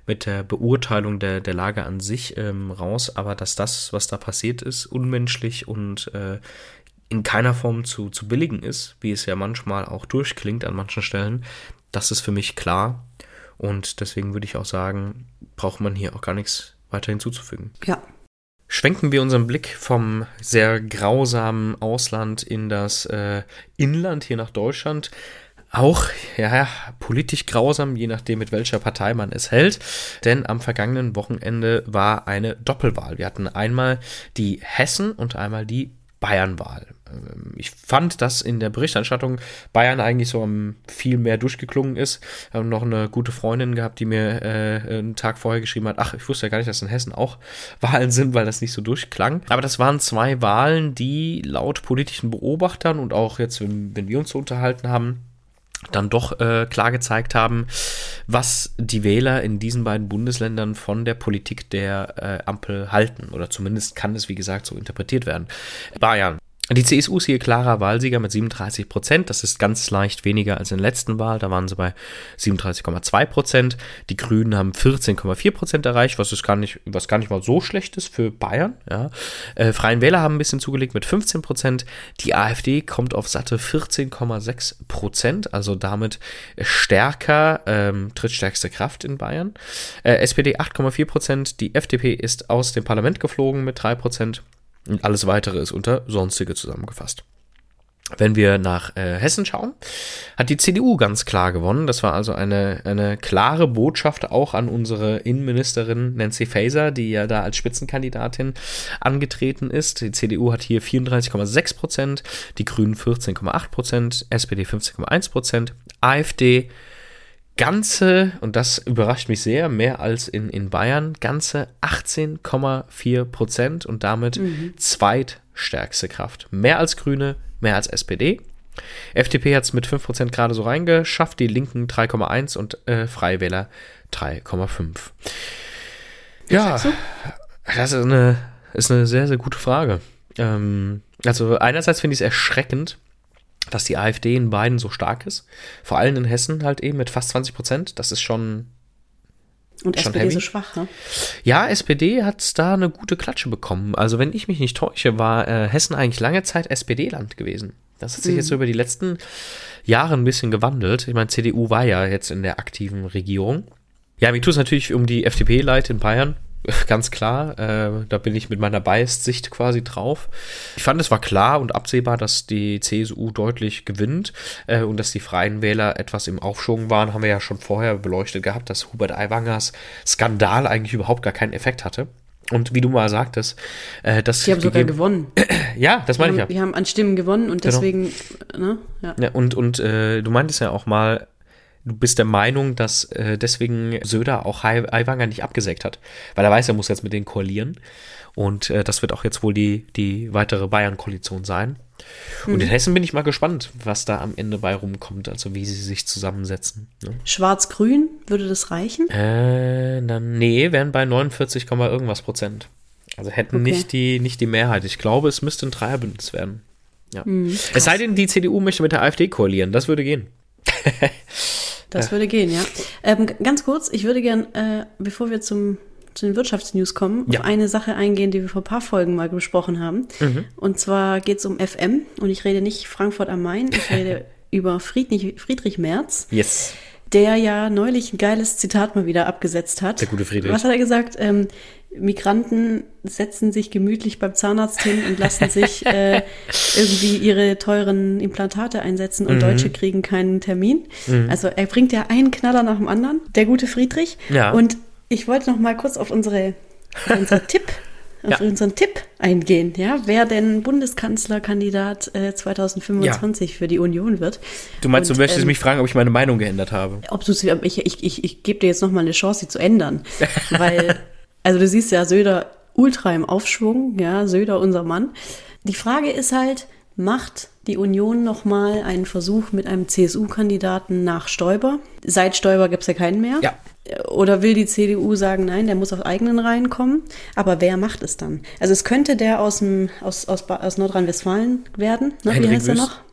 mit der Beurteilung der, der Lage an sich ähm, raus, aber dass das, was da passiert ist, unmenschlich und äh, in keiner Form zu, zu billigen ist, wie es ja manchmal auch durchklingt an manchen Stellen, das ist für mich klar. Und deswegen würde ich auch sagen, braucht man hier auch gar nichts weiter hinzuzufügen. Ja. Schwenken wir unseren Blick vom sehr grausamen Ausland in das äh, Inland hier nach Deutschland. Auch, ja, politisch grausam, je nachdem, mit welcher Partei man es hält. Denn am vergangenen Wochenende war eine Doppelwahl. Wir hatten einmal die Hessen- und einmal die Bayernwahl. Ich fand, dass in der Berichterstattung Bayern eigentlich so viel mehr durchgeklungen ist. Wir haben noch eine gute Freundin gehabt, die mir äh, einen Tag vorher geschrieben hat, ach, ich wusste ja gar nicht, dass in Hessen auch Wahlen sind, weil das nicht so durchklang. Aber das waren zwei Wahlen, die laut politischen Beobachtern und auch jetzt, wenn, wenn wir uns so unterhalten haben, dann doch äh, klar gezeigt haben, was die Wähler in diesen beiden Bundesländern von der Politik der äh, Ampel halten. Oder zumindest kann es, wie gesagt, so interpretiert werden. Bayern. Die C S U ist hier klarer Wahlsieger mit siebenunddreißig Prozent. Das ist ganz leicht weniger als in der letzten Wahl. Da waren sie bei siebenunddreißig Komma zwei Prozent. Die Grünen haben vierzehn Komma vier Prozent erreicht, was ist gar nicht, was gar nicht mal so schlecht ist für Bayern. Ja. Äh, Freien Wähler haben ein bisschen zugelegt mit fünfzehn Prozent. Die AfD kommt auf satte vierzehn Komma sechs Prozent, also damit stärker, ähm, drittstärkste Kraft in Bayern. Äh, S P D acht Komma vier Prozent. Die F D P ist aus dem Parlament geflogen mit drei Prozent. Und alles Weitere ist unter Sonstige zusammengefasst. Wenn wir nach äh, Hessen schauen, hat die C D U ganz klar gewonnen. Das war also eine, eine klare Botschaft auch an unsere Innenministerin Nancy Faeser, die ja da als Spitzenkandidatin angetreten ist. Die C D U hat hier vierunddreißig Komma sechs Prozent, die Grünen vierzehn Komma acht Prozent, S P D fünfzehn Komma eins Prozent, AfD ganze, und das überrascht mich sehr, mehr als in, in Bayern, ganze achtzehn Komma vier Prozent und damit mhm. zweitstärkste Kraft. Mehr als Grüne, mehr als S P D. F D P hat es mit fünf Prozent gerade so reingeschafft, die Linken drei Komma eins und äh, Freie Wähler drei Komma fünf. Ja, das ist eine, ist eine sehr, sehr gute Frage. Ähm, also einerseits finde ich es erschreckend, dass die AfD in beiden so stark ist. Vor allem in Hessen halt eben mit fast zwanzig Prozent. Das ist schon Und schon S P D heavy. So schwach, ne? Ja, S P D hat da eine gute Klatsche bekommen. Also wenn ich mich nicht täusche, war äh, Hessen eigentlich lange Zeit S P D-Land gewesen. Das hat sich mhm. jetzt so über die letzten Jahre ein bisschen gewandelt. Ich meine, C D U war ja jetzt in der aktiven Regierung. Ja, mir tut es natürlich um die F D P leid in Bayern. Ganz klar, äh, da bin ich mit meiner Biased-Sicht quasi drauf. Ich fand, es war klar und absehbar, dass die C S U deutlich gewinnt äh, und dass die Freien Wähler etwas im Aufschwung waren, haben wir ja schon vorher beleuchtet gehabt, dass Hubert Aiwangers Skandal eigentlich überhaupt gar keinen Effekt hatte. Und wie du mal sagtest, äh, dass die haben sogar gewonnen. Ja, das meine ich ja. Wir haben an Stimmen gewonnen und deswegen, genau. ne? Ja. Ja, und und äh, du meintest ja auch mal, du bist der Meinung, dass äh, deswegen Söder auch Aiwanger nicht abgesägt hat. Weil er weiß, er muss jetzt mit denen koalieren. Und äh, das wird auch jetzt wohl die, die weitere Bayern-Koalition sein. Mhm. Und in Hessen bin ich mal gespannt, was da am Ende bei rumkommt, also wie sie sich zusammensetzen. Ne? Schwarz-Grün, würde das reichen? Äh, na, nee, wären bei neunundvierzig, irgendwas Prozent. Also hätten okay. nicht, die, nicht die Mehrheit. Ich glaube, es müsste ein Dreierbündnis werden. Ja. Mhm, es sei denn, die C D U möchte mit der AfD koalieren. Das würde gehen. Das würde gehen, ja. Ähm, ganz kurz, ich würde gern, äh, bevor wir zum, zu den Wirtschaftsnews kommen, ja. auf eine Sache eingehen, die wir vor ein paar Folgen mal besprochen haben. Mhm. Und zwar geht es um F M und ich rede nicht Frankfurt am Main, ich rede über Friedrich, Friedrich Merz. Yes. Der ja neulich ein geiles Zitat mal wieder abgesetzt hat. Der gute Friedrich. Was hat er gesagt? Ähm, Migranten setzen sich gemütlich beim Zahnarzt hin und lassen sich äh, irgendwie ihre teuren Implantate einsetzen und mhm. Deutsche kriegen keinen Termin. Mhm. Also er bringt ja einen Knaller nach dem anderen, der gute Friedrich. Ja. Und ich wollte noch mal kurz auf unsere auf unseren Tipp auf ja. unseren Tipp eingehen, ja, wer denn Bundeskanzlerkandidat äh, zwanzig fünfundzwanzig ja. für die Union wird. Du meinst, und, du möchtest ähm, mich fragen, ob ich meine Meinung geändert habe? Ob du ich ich ich, ich gebe dir jetzt noch mal eine Chance, sie zu ändern, weil also du siehst ja Söder ultra im Aufschwung, ja, Söder unser Mann. Die Frage ist halt, macht die Union noch mal einen Versuch mit einem C S U-Kandidaten nach Stoiber? Seit Stoiber gibt es ja keinen mehr. Ja. Oder will die C D U sagen, nein, der muss auf eigenen Reihen kommen? Aber wer macht es dann? Also es könnte der aus dem aus, aus, aus Nordrhein-Westfalen werden. Ne? Wie heißt er noch?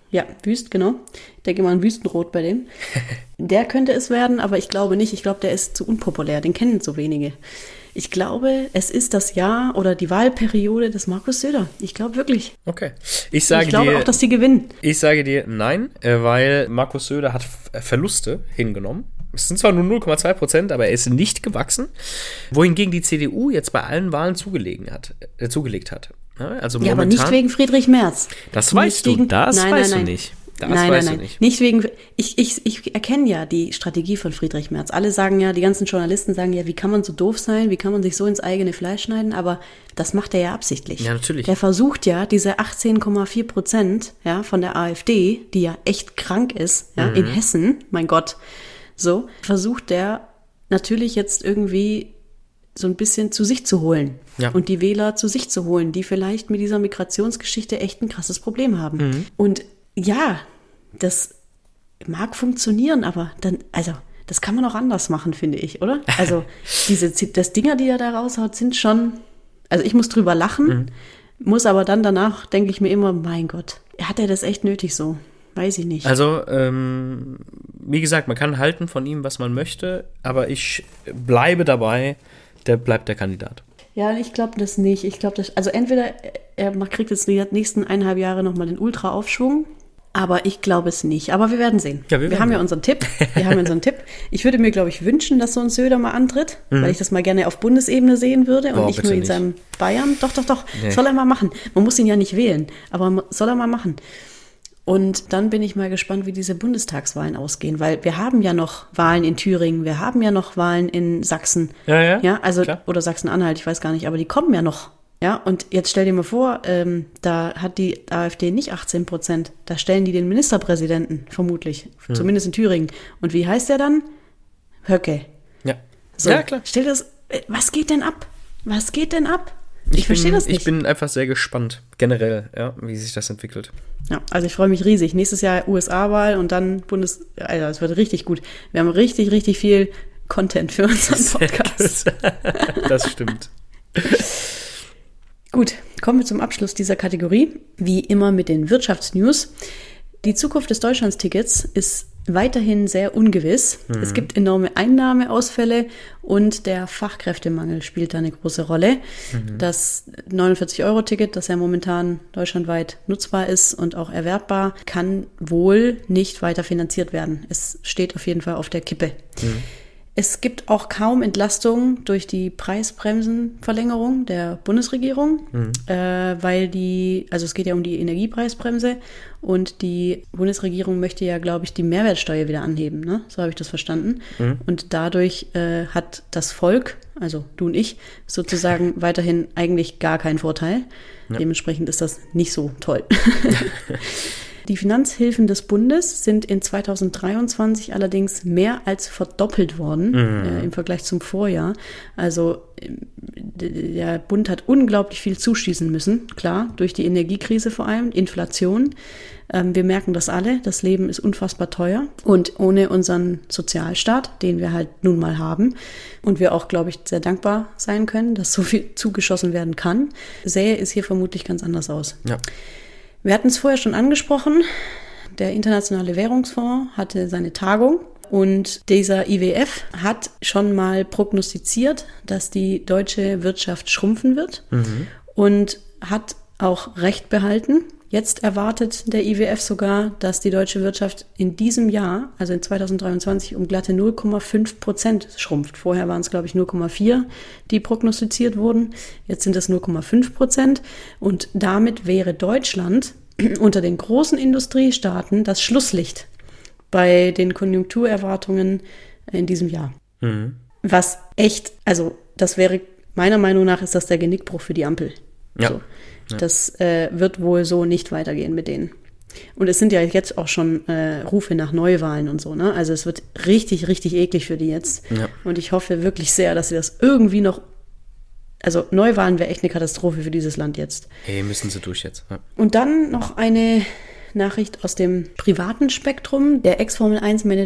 Ja, Wüst, genau. Ich denke mal an Wüstenrot bei dem. Der könnte es werden, aber ich glaube nicht. Ich glaube, der ist zu unpopulär. Den kennen so wenige. Ich glaube, es ist das Jahr oder die Wahlperiode des Markus Söder. Ich glaube wirklich. Okay. Ich sage ich glaube dir, auch, dass die gewinnen. Ich sage dir nein, weil Markus Söder hat Verluste hingenommen. Es sind zwar nur null Komma zwei Prozent, aber er ist nicht gewachsen. Wohingegen die C D U jetzt bei allen Wahlen zugelegen hat, äh, zugelegt hat. Ja, also ja, momentan, aber nicht wegen Friedrich Merz. Das nicht weißt wegen, du, das nein, weißt nein, du nein. nicht. Das nein, weißt nein, du nein. nicht. Nicht wegen, ich, ich, ich erkenne ja die Strategie von Friedrich Merz. Alle sagen ja, die ganzen Journalisten sagen ja, wie kann man so doof sein, wie kann man sich so ins eigene Fleisch schneiden, aber das macht er ja absichtlich. Ja, natürlich. Der versucht ja, diese achtzehn Komma vier Prozent ja, von der AfD, die ja echt krank ist, ja, mhm. in Hessen, mein Gott, so, versucht der natürlich jetzt irgendwie so ein bisschen zu sich zu holen ja. und die Wähler zu sich zu holen, die vielleicht mit dieser Migrationsgeschichte echt ein krasses Problem haben. Mhm. Und ja, das mag funktionieren, aber dann, also, das kann man auch anders machen, finde ich, oder? Also, diese, das Dinger, die er da raushaut, sind schon, also ich muss drüber lachen, mhm. muss aber dann danach, denke ich mir immer, mein Gott, hat er das echt nötig so? Weiß ich nicht. Also, ähm, wie gesagt, man kann halten von ihm, was man möchte, aber ich bleibe dabei, der bleibt der Kandidat. Ja, ich glaube das nicht. Ich glaube, das, also entweder er kriegt jetzt die nächsten eineinhalb Jahre nochmal den Ultra-Aufschwung, aber ich glaube es nicht. Aber wir werden sehen. Ja, wir, wir werden haben sehen. ja unseren Tipp. Wir haben unseren Tipp. Ich würde mir, glaube ich, wünschen, dass so ein Söder mal antritt, mhm. weil ich das mal gerne auf Bundesebene sehen würde und oh, nicht nur in nicht. seinem Bayern. Doch, doch, doch. Nee. Soll er mal machen. Man muss ihn ja nicht wählen, aber soll er mal machen. Und dann bin ich mal gespannt, wie diese Bundestagswahlen ausgehen, weil wir haben ja noch Wahlen in Thüringen, wir haben ja noch Wahlen in Sachsen. Ja, ja. Ja, also, klar. Oder Sachsen-Anhalt, ich weiß gar nicht, aber die kommen ja noch. Ja, und jetzt stell dir mal vor, ähm, da hat die AfD nicht achtzehn Prozent. Da stellen die den Ministerpräsidenten, vermutlich. Hm. Zumindest in Thüringen. Und wie heißt der dann? Höcke. Ja. So, ja, klar. Stell das, was geht denn ab? Was geht denn ab? Ich, ich verstehe das nicht. Ich bin einfach sehr gespannt, generell, ja, wie sich das entwickelt. Ja, also ich freue mich riesig. Nächstes Jahr U S A-Wahl und dann Bundes... Alter, es wird richtig gut. Wir haben richtig, richtig viel Content für unseren Podcast. Das stimmt. Gut, kommen wir zum Abschluss dieser Kategorie. Wie immer mit den Wirtschaftsnews. Die Zukunft des Deutschlandtickets ist weiterhin sehr ungewiss. Mhm. Es gibt enorme Einnahmeausfälle und der Fachkräftemangel spielt da eine große Rolle. Mhm. Das neunundvierzig-Euro-Ticket, das ja momentan deutschlandweit nutzbar ist und auch erwerbbar, kann wohl nicht weiter finanziert werden. Es steht auf jeden Fall auf der Kippe. Mhm. Es gibt auch kaum Entlastung durch die Preisbremsenverlängerung der Bundesregierung, mhm. äh, weil die, also es geht ja um die Energiepreisbremse und die Bundesregierung möchte ja, glaube ich, die Mehrwertsteuer wieder anheben, ne? So habe ich das verstanden. Mhm. Und dadurch äh, hat das Volk, also du und ich, sozusagen weiterhin eigentlich gar keinen Vorteil. Ja. Dementsprechend ist das nicht so toll. Die Finanzhilfen des Bundes sind in zweitausenddreiundzwanzig allerdings mehr als verdoppelt worden mhm. äh, im Vergleich zum Vorjahr. Also der Bund hat unglaublich viel zuschießen müssen, klar, durch die Energiekrise vor allem, Inflation. Ähm, wir merken das alle, das Leben ist unfassbar teuer und ohne unseren Sozialstaat, den wir halt nun mal haben und wir auch, glaube ich, sehr dankbar sein können, dass so viel zugeschossen werden kann, sähe es hier vermutlich ganz anders aus. Ja. Wir hatten es vorher schon angesprochen, der Internationale Währungsfonds hatte seine Tagung und dieser I W F hat schon mal prognostiziert, dass die deutsche Wirtschaft schrumpfen wird mhm. und hat auch Recht behalten. Jetzt erwartet der I W F sogar, dass die deutsche Wirtschaft in diesem Jahr, also in zweitausenddreiundzwanzig, um glatte null Komma fünf Prozent schrumpft. Vorher waren es, glaube ich, null Komma vier, die prognostiziert wurden. Jetzt sind es null Komma fünf Prozent. Und damit wäre Deutschland unter den großen Industriestaaten das Schlusslicht bei den Konjunkturerwartungen in diesem Jahr. Mhm. Was echt, also das wäre, meiner Meinung nach, ist das der Genickbruch für die Ampel. Ja. So. Ja. Das äh, wird wohl so nicht weitergehen mit denen. Und es sind ja jetzt auch schon äh, Rufe nach Neuwahlen und so, ne? Also es wird richtig, richtig eklig für die jetzt. Ja. Und ich hoffe wirklich sehr, dass sie das irgendwie noch, also Neuwahlen wäre echt eine Katastrophe für dieses Land jetzt. Hey, müssen sie durch jetzt. Ja. Und dann noch eine Nachricht aus dem privaten Spektrum. Der Ex-Formel eins Manager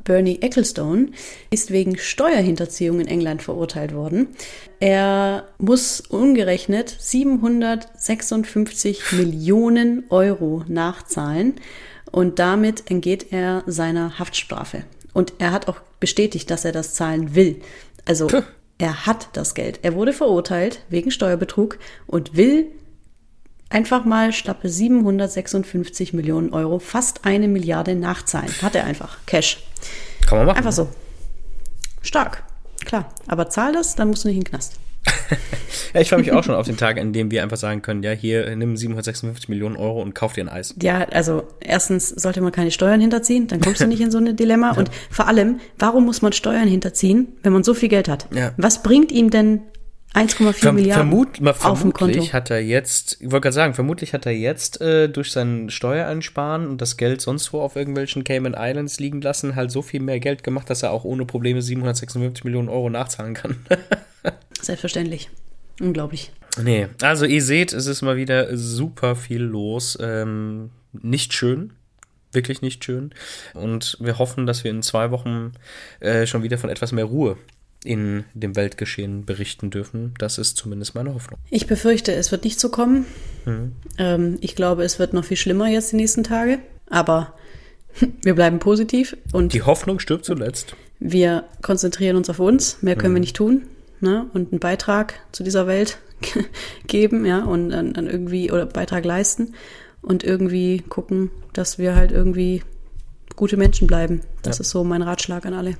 Bernie Ecclestone, ist wegen Steuerhinterziehung in England verurteilt worden. Er muss umgerechnet siebenhundertsechsundfünfzig Millionen Euro nachzahlen und damit entgeht er seiner Haftstrafe. Und er hat auch bestätigt, dass er das zahlen will. Also Puh. er hat das Geld. Er wurde verurteilt wegen Steuerbetrug und will einfach mal schlappe siebenhundertsechsundfünfzig Millionen Euro, fast eine Milliarde nachzahlen. Hat er einfach. Cash. Kann man machen. Einfach so. Stark. Klar. Aber zahl das, dann musst du nicht in den Knast. Ja, ich freue mich auch schon auf den Tag, an dem wir einfach sagen können, ja, hier, nimm siebenhundertsechsundfünfzig Millionen Euro und kauf dir ein Eis. Ja, also erstens sollte man keine Steuern hinterziehen, dann kommst du nicht in so ein Dilemma. Ja. Und vor allem, warum muss man Steuern hinterziehen, wenn man so viel Geld hat? Ja. Was bringt ihm denn eins Komma vier Verm- Milliarden vermut, mal, auf dem Konto? Vermutlich hat er jetzt, ich wollte gerade sagen, vermutlich hat er jetzt äh, durch sein Steuereinsparen und das Geld sonst wo auf irgendwelchen Cayman Islands liegen lassen, halt so viel mehr Geld gemacht, dass er auch ohne Probleme siebenhundertsechsundfünfzig Millionen Euro nachzahlen kann. Selbstverständlich. Unglaublich. Nee, also ihr seht, es ist mal wieder super viel los. Ähm, nicht schön. Wirklich nicht schön. Und wir hoffen, dass wir in zwei Wochen äh, schon wieder von etwas mehr Ruhe in dem Weltgeschehen berichten dürfen. Das ist zumindest meine Hoffnung. Ich befürchte, es wird nicht so kommen. Mhm. Ähm, ich glaube, es wird noch viel schlimmer jetzt die nächsten Tage. Aber wir bleiben positiv. Und die Hoffnung stirbt zuletzt. Wir konzentrieren uns auf uns. Mehr können mhm. wir nicht tun. Ne? Und einen Beitrag zu dieser Welt geben, ja, und dann, dann irgendwie, oder Beitrag leisten und irgendwie gucken, dass wir halt irgendwie gute Menschen bleiben. Das ja. ist so mein Ratschlag an alle.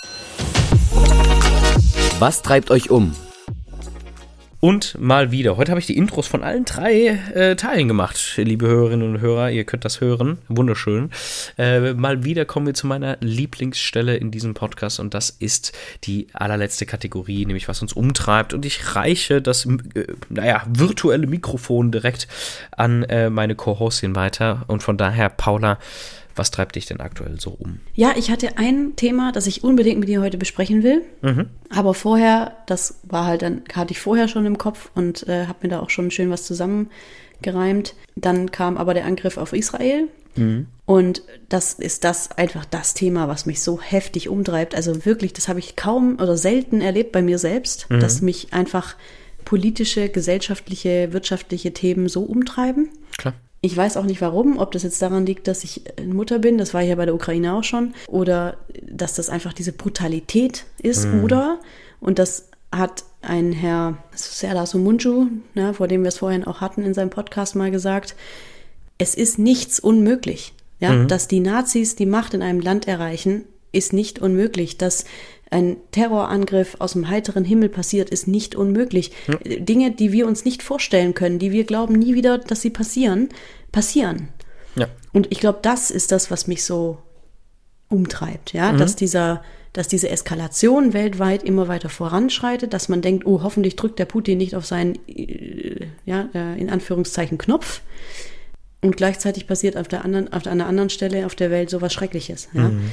Was treibt euch um? Und mal wieder. Heute habe ich die Intros von allen drei äh, Teilen gemacht, liebe Hörerinnen und Hörer. Ihr könnt das hören. Wunderschön. Äh, mal wieder kommen wir zu meiner Lieblingsstelle in diesem Podcast und das ist die allerletzte Kategorie, nämlich was uns umtreibt. Und ich reiche das, äh, naja, virtuelle Mikrofon direkt an äh, meine Co-Hostin weiter. Und von daher, Paula, was treibt dich denn aktuell so um? Ja, ich hatte ein Thema, das ich unbedingt mit dir heute besprechen will. Mhm. Aber vorher, das war halt dann, hatte ich vorher schon im Kopf und äh, habe mir da auch schon schön was zusammengereimt. Dann kam aber der Angriff auf Israel. Mhm. Und das ist das einfach das Thema, was mich so heftig umtreibt. Also wirklich, das habe ich kaum oder selten erlebt bei mir selbst, mhm. dass mich einfach politische, gesellschaftliche, wirtschaftliche Themen so umtreiben. Klar. Ich weiß auch nicht warum, ob das jetzt daran liegt, dass ich eine Mutter bin, das war ja bei der Ukraine auch schon, oder dass das einfach diese Brutalität ist, mhm. oder, und das hat ein Herr Serdar Somuncu, ne, vor dem wir es vorhin auch hatten in seinem Podcast mal gesagt, es ist nichts unmöglich, ja, mhm. dass die Nazis die Macht in einem Land erreichen, ist nicht unmöglich, dass ein Terrorangriff aus dem heiteren Himmel passiert, ist nicht unmöglich. Ja. Dinge, die wir uns nicht vorstellen können, die wir glauben nie wieder, dass sie passieren, passieren. Ja. Und ich glaube, das ist das, was mich so umtreibt, ja, mhm. dass dieser, dass diese Eskalation weltweit immer weiter voranschreitet, dass man denkt, oh, hoffentlich drückt der Putin nicht auf seinen, ja, in Anführungszeichen Knopf. Und gleichzeitig passiert auf der anderen, auf einer anderen Stelle auf der Welt sowas Schreckliches, ja. Mhm.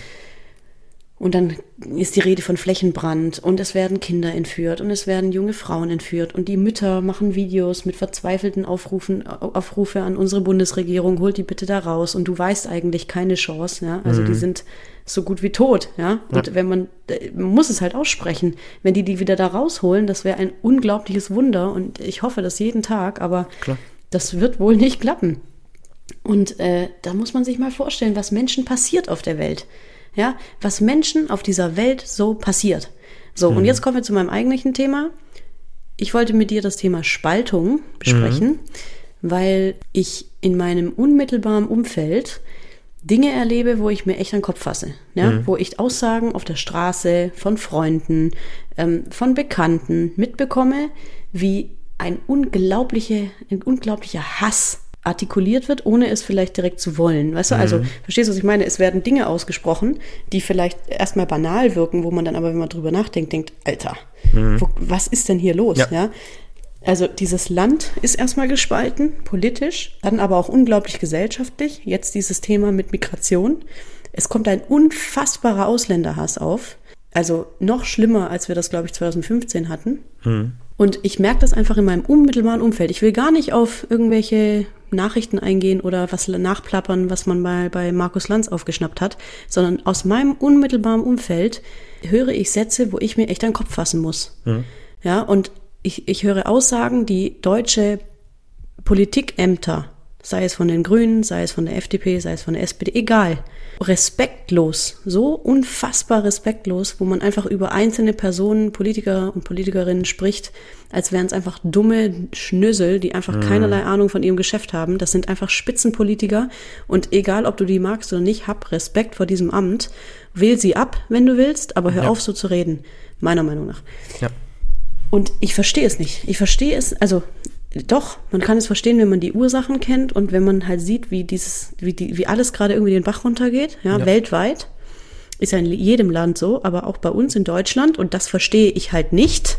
Und dann ist die Rede von Flächenbrand und es werden Kinder entführt und es werden junge Frauen entführt und die Mütter machen Videos mit verzweifelten Aufrufen, Aufrufe an unsere Bundesregierung, holt die bitte da raus und du weißt eigentlich keine Chance, ja, also mhm. die sind so gut wie tot, ja, und ja. wenn man, man muss es halt aussprechen, wenn die die wieder da rausholen, das wäre ein unglaubliches Wunder und ich hoffe das jeden Tag, aber Klar. das wird wohl nicht klappen. Und äh, da muss man sich mal vorstellen, was Menschen passiert auf der Welt. Ja, was Menschen auf dieser Welt so passiert. So, mhm. und jetzt kommen wir zu meinem eigentlichen Thema. Ich wollte mit dir das Thema Spaltung besprechen, mhm. weil ich in meinem unmittelbaren Umfeld Dinge erlebe, wo ich mir echt an den Kopf fasse. Ja? Mhm. Wo ich Aussagen auf der Straße von Freunden, ähm, von Bekannten mitbekomme, wie ein, unglaubliche, ein unglaublicher Hass artikuliert wird, ohne es vielleicht direkt zu wollen. Weißt du, mhm. also, verstehst du, was ich meine? Es werden Dinge ausgesprochen, die vielleicht erstmal banal wirken, wo man dann aber, wenn man drüber nachdenkt, denkt, Alter, mhm. wo, was ist denn hier los? Ja. ja. Also dieses Land ist erstmal gespalten, politisch, dann aber auch unglaublich gesellschaftlich. Jetzt dieses Thema mit Migration. Es kommt ein unfassbarer Ausländerhass auf. Also noch schlimmer, als wir das, glaube ich, zwanzig fünfzehn hatten. Mhm. Und ich merke das einfach in meinem unmittelbaren Umfeld. Ich will gar nicht auf irgendwelche Nachrichten eingehen oder was nachplappern, was man mal bei Markus Lanz aufgeschnappt hat, sondern aus meinem unmittelbaren Umfeld höre ich Sätze, wo ich mir echt an den Kopf fassen muss. Mhm. Ja, und ich, ich höre Aussagen, die deutsche Politikämter, sei es von den Grünen, sei es von der F D P, sei es von der S P D, egal, respektlos, so unfassbar respektlos, wo man einfach über einzelne Personen, Politiker und Politikerinnen spricht, als wären es einfach dumme Schnösel, die einfach mhm. keinerlei Ahnung von ihrem Geschäft haben. Das sind einfach Spitzenpolitiker und egal, ob du die magst oder nicht, hab Respekt vor diesem Amt, wähl sie ab, wenn du willst, aber hör ja. auf, so zu reden, meiner Meinung nach. Ja. Und ich verstehe es nicht. Ich verstehe es, also doch, man kann es verstehen, wenn man die Ursachen kennt und wenn man halt sieht, wie dieses, wie die, wie alles gerade irgendwie den Bach runtergeht, ja, ja, weltweit. Ist ja in jedem Land so, aber auch bei uns in Deutschland, und das verstehe ich halt nicht,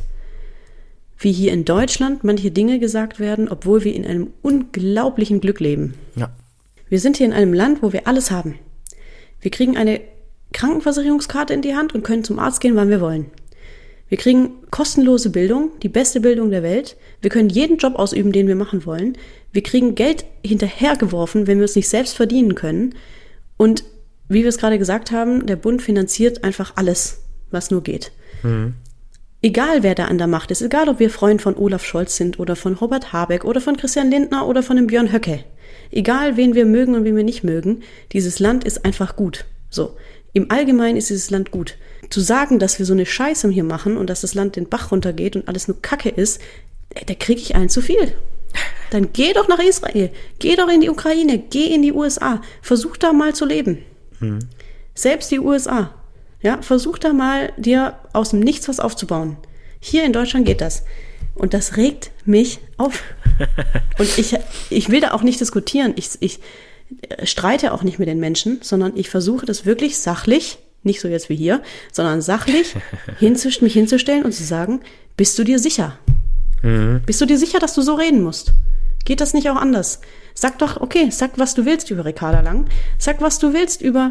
wie hier in Deutschland manche Dinge gesagt werden, obwohl wir in einem unglaublichen Glück leben. Ja. Wir sind hier in einem Land, wo wir alles haben. Wir kriegen eine Krankenversicherungskarte in die Hand und können zum Arzt gehen, wann wir wollen. Wir kriegen kostenlose Bildung, die beste Bildung der Welt. Wir können jeden Job ausüben, den wir machen wollen. Wir kriegen Geld hinterhergeworfen, wenn wir es nicht selbst verdienen können. Und wie wir es gerade gesagt haben, der Bund finanziert einfach alles, was nur geht. Mhm. Egal, wer da an der Macht ist, egal, ob wir Freund von Olaf Scholz sind oder von Robert Habeck oder von Christian Lindner oder von dem Björn Höcke. Egal, wen wir mögen und wen wir nicht mögen, dieses Land ist einfach gut. So, im Allgemeinen ist dieses Land gut. Zu sagen, dass wir so eine Scheiße hier machen und dass das Land den Bach runtergeht und alles nur Kacke ist, da kriege ich einen zu viel. Dann geh doch nach Israel, geh doch in die Ukraine, geh in die U S A, versuch da mal zu leben. Mhm. Selbst die U S A, ja, versuch da mal dir aus dem Nichts was aufzubauen. Hier in Deutschland geht das. Und das regt mich auf. Und ich, ich will da auch nicht diskutieren. Ich, ich streite auch nicht mit den Menschen, sondern ich versuche das wirklich sachlich, nicht so jetzt wie hier, sondern sachlich hinzust- mich hinzustellen und zu sagen, bist du dir sicher? Mhm. Bist du dir sicher, dass du so reden musst? Geht das nicht auch anders? Sag doch, okay, sag, was du willst über Ricarda Lang. Sag, was du willst über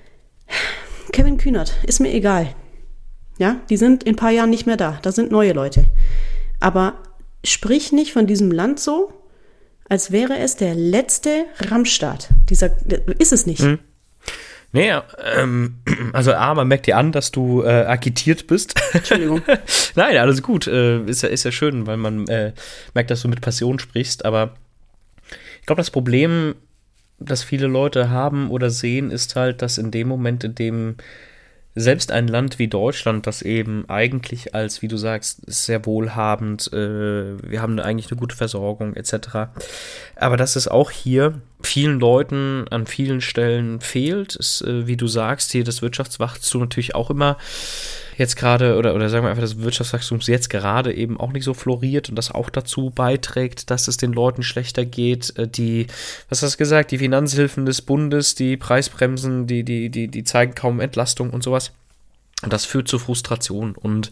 Kevin Kühnert. Ist mir egal. Ja, die sind in ein paar Jahren nicht mehr da. Da sind neue Leute. Aber sprich nicht von diesem Land so, als wäre es der letzte Rammstaat. Dieser, ist es nicht. Mhm. Nee, ähm, also A, man merkt dir an, dass du äh, agitiert bist. Entschuldigung. Nein, alles gut. Äh, ist ja, ist ja schön, weil man äh, merkt, dass du mit Passion sprichst. Aber ich glaube, das Problem, das viele Leute haben oder sehen, ist halt, dass in dem Moment, in dem selbst ein Land wie Deutschland, das eben eigentlich als, wie du sagst, sehr wohlhabend, äh, wir haben eigentlich eine gute Versorgung et cetera. Aber dass es auch hier vielen Leuten an vielen Stellen fehlt, ist, äh, wie du sagst, hier das Wirtschaftswachstum natürlich auch immer jetzt gerade, oder, oder sagen wir einfach, das Wirtschaftswachstum jetzt gerade eben auch nicht so floriert und das auch dazu beiträgt, dass es den Leuten schlechter geht. Die, was hast du gesagt, die Finanzhilfen des Bundes, die Preisbremsen, die, die, die, die zeigen kaum Entlastung und sowas. Und das führt zu Frustration. Und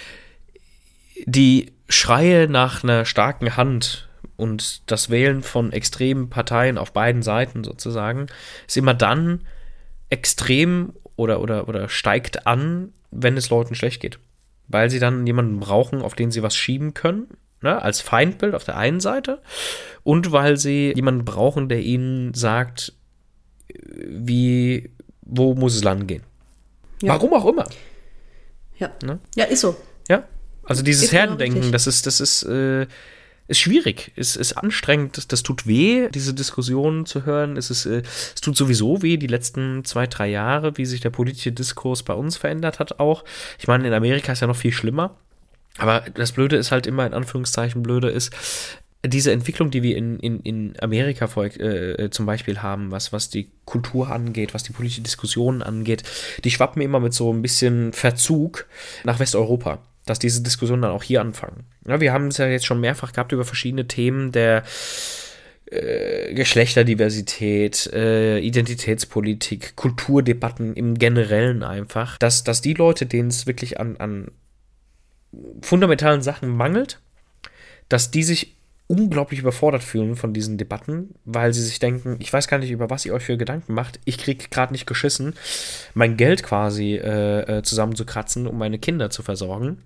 die Schreie nach einer starken Hand und das Wählen von extremen Parteien auf beiden Seiten sozusagen ist immer dann extrem oder, oder, oder steigt an, wenn es Leuten schlecht geht. Weil sie dann jemanden brauchen, auf den sie was schieben können, ne, als Feindbild auf der einen Seite, und weil sie jemanden brauchen, der ihnen sagt, wie, wo muss es lang gehen. Ja. Warum auch immer. Ja, ne? Ja, ist so. Ja, also dieses Herdendenken, genau, das ist, das ist, äh, ist schwierig, ist, ist anstrengend, das, das tut weh, diese Diskussionen zu hören. Es, ist, äh, es tut sowieso weh, die letzten zwei, drei Jahre, wie sich der politische Diskurs bei uns verändert hat auch. Ich meine, in Amerika ist ja noch viel schlimmer, aber das Blöde ist halt immer, in Anführungszeichen blöde ist, diese Entwicklung, die wir in, in, in Amerika vor, äh, zum Beispiel haben, was, was die Kultur angeht, was die politische Diskussion angeht, die schwappen immer mit so ein bisschen Verzug nach Westeuropa, dass diese Diskussionen dann auch hier anfangen. Ja, wir haben es ja jetzt schon mehrfach gehabt über verschiedene Themen der äh, Geschlechterdiversität, äh, Identitätspolitik, Kulturdebatten im Generellen einfach, dass, dass die Leute, denen es wirklich an, an fundamentalen Sachen mangelt, dass die sich unglaublich überfordert fühlen von diesen Debatten, weil sie sich denken, ich weiß gar nicht, über was ihr euch für Gedanken macht, ich krieg gerade nicht geschissen, mein Geld quasi äh, zusammenzukratzen, um meine Kinder zu versorgen.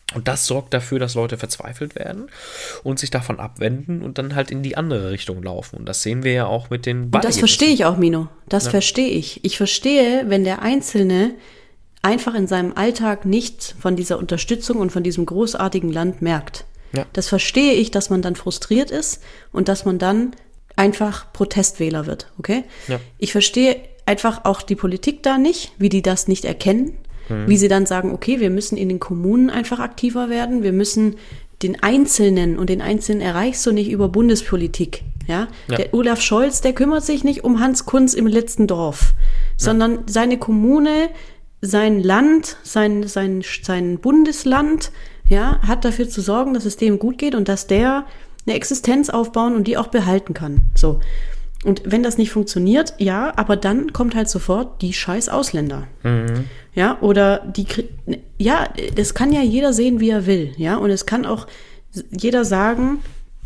Und das sorgt dafür, dass Leute verzweifelt werden und sich davon abwenden und dann halt in die andere Richtung laufen. Und das sehen wir ja auch mit den Und das verstehe ich auch, Mino. Das ja. verstehe ich. Ich verstehe, wenn der Einzelne einfach in seinem Alltag nichts von dieser Unterstützung und von diesem großartigen Land merkt. Ja. Das verstehe ich, dass man dann frustriert ist und dass man dann einfach Protestwähler wird, okay? Ja. Ich verstehe einfach auch die Politik da nicht, wie die das nicht erkennen. Wie sie dann sagen, okay, wir müssen in den Kommunen einfach aktiver werden, wir müssen den Einzelnen, und den Einzelnen erreichst du nicht über Bundespolitik, ja? ja. Der Olaf Scholz, der kümmert sich nicht um Hans Kunz im letzten Dorf, sondern ja. seine Kommune, sein Land, sein, sein, sein Bundesland, ja, hat dafür zu sorgen, dass es dem gut geht und dass der eine Existenz aufbauen und die auch behalten kann, so. Und wenn das nicht funktioniert, ja, aber dann kommt halt sofort die scheiß Ausländer. Mhm. Ja, oder die, ja, das kann ja jeder sehen, wie er will, ja, und es kann auch jeder sagen,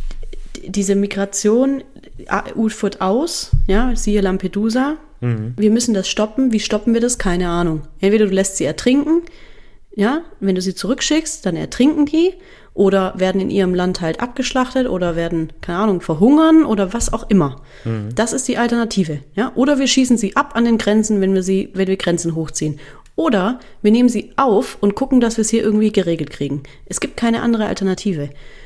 diese Migration ufert aus, ja, siehe Lampedusa, mhm. wir müssen das stoppen, wie stoppen wir das? Keine Ahnung. Entweder du lässt sie ertrinken, ja, wenn du sie zurückschickst, dann ertrinken die, oder werden in ihrem Land halt abgeschlachtet oder werden, keine Ahnung, verhungern oder was auch immer. Mhm. Das ist die Alternative, ja. Oder wir schießen sie ab an den Grenzen, wenn wir sie, wenn wir Grenzen hochziehen. Oder wir nehmen sie auf und gucken, dass wir es hier irgendwie geregelt kriegen. Es gibt keine andere Alternative.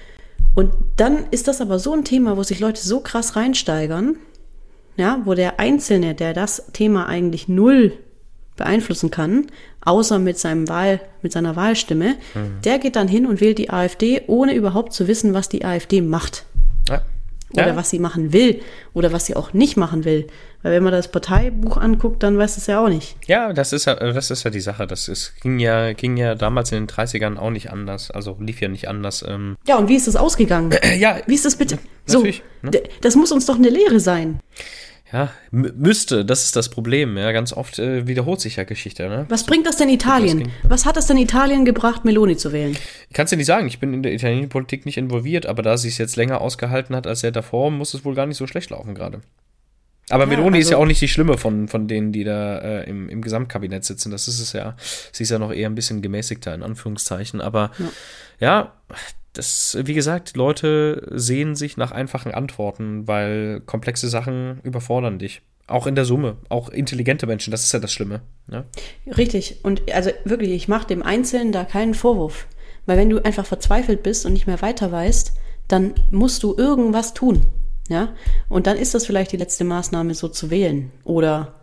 Und dann ist das aber so ein Thema, wo sich Leute so krass reinsteigern, ja, wo der Einzelne, der das Thema eigentlich null beeinflussen kann, außer mit seinem Wahl, mit seiner Wahlstimme, mhm. der geht dann hin und wählt die AfD, ohne überhaupt zu wissen, was die AfD macht. Ja. Oder ja. was sie machen will. Oder was sie auch nicht machen will. Weil wenn man das Parteibuch anguckt, dann weiß es ja auch nicht. Ja, das ist ja, das ist ja die Sache. Das ist, ging ja, ging ja damals in den dreißigern auch nicht anders. Also lief ja nicht anders. Ähm. Ja, und wie ist das ausgegangen? Äh, ja. Wie ist das bitte? So, ne? Das muss uns doch eine Lehre sein. Ja, m- müsste, das ist das Problem. Ja, ganz oft äh, wiederholt sich ja Geschichte. Ne? Was bringt das denn Italien? Was hat es denn Italien gebracht, Meloni zu wählen? Ich kann es dir nicht sagen, ich bin in der italienischen Politik nicht involviert, aber da sie es jetzt länger ausgehalten hat als er davor, muss es wohl gar nicht so schlecht laufen gerade. Aber ja, Meloni also, ist ja auch nicht die Schlimme von, von denen, die da äh, im, im Gesamtkabinett sitzen. Das ist es ja. Sie ist ja noch eher ein bisschen gemäßigter, in Anführungszeichen. Aber ja, ja das, wie gesagt, Leute sehen sich nach einfachen Antworten, weil komplexe Sachen überfordern dich. Auch in der Summe. Auch intelligente Menschen, das ist ja das Schlimme. Ne? Richtig. Und also wirklich, ich mache dem Einzelnen da keinen Vorwurf. Weil wenn du einfach verzweifelt bist und nicht mehr weiter weißt, dann musst du irgendwas tun. Ja? Und dann ist das vielleicht die letzte Maßnahme, so zu wählen. Oder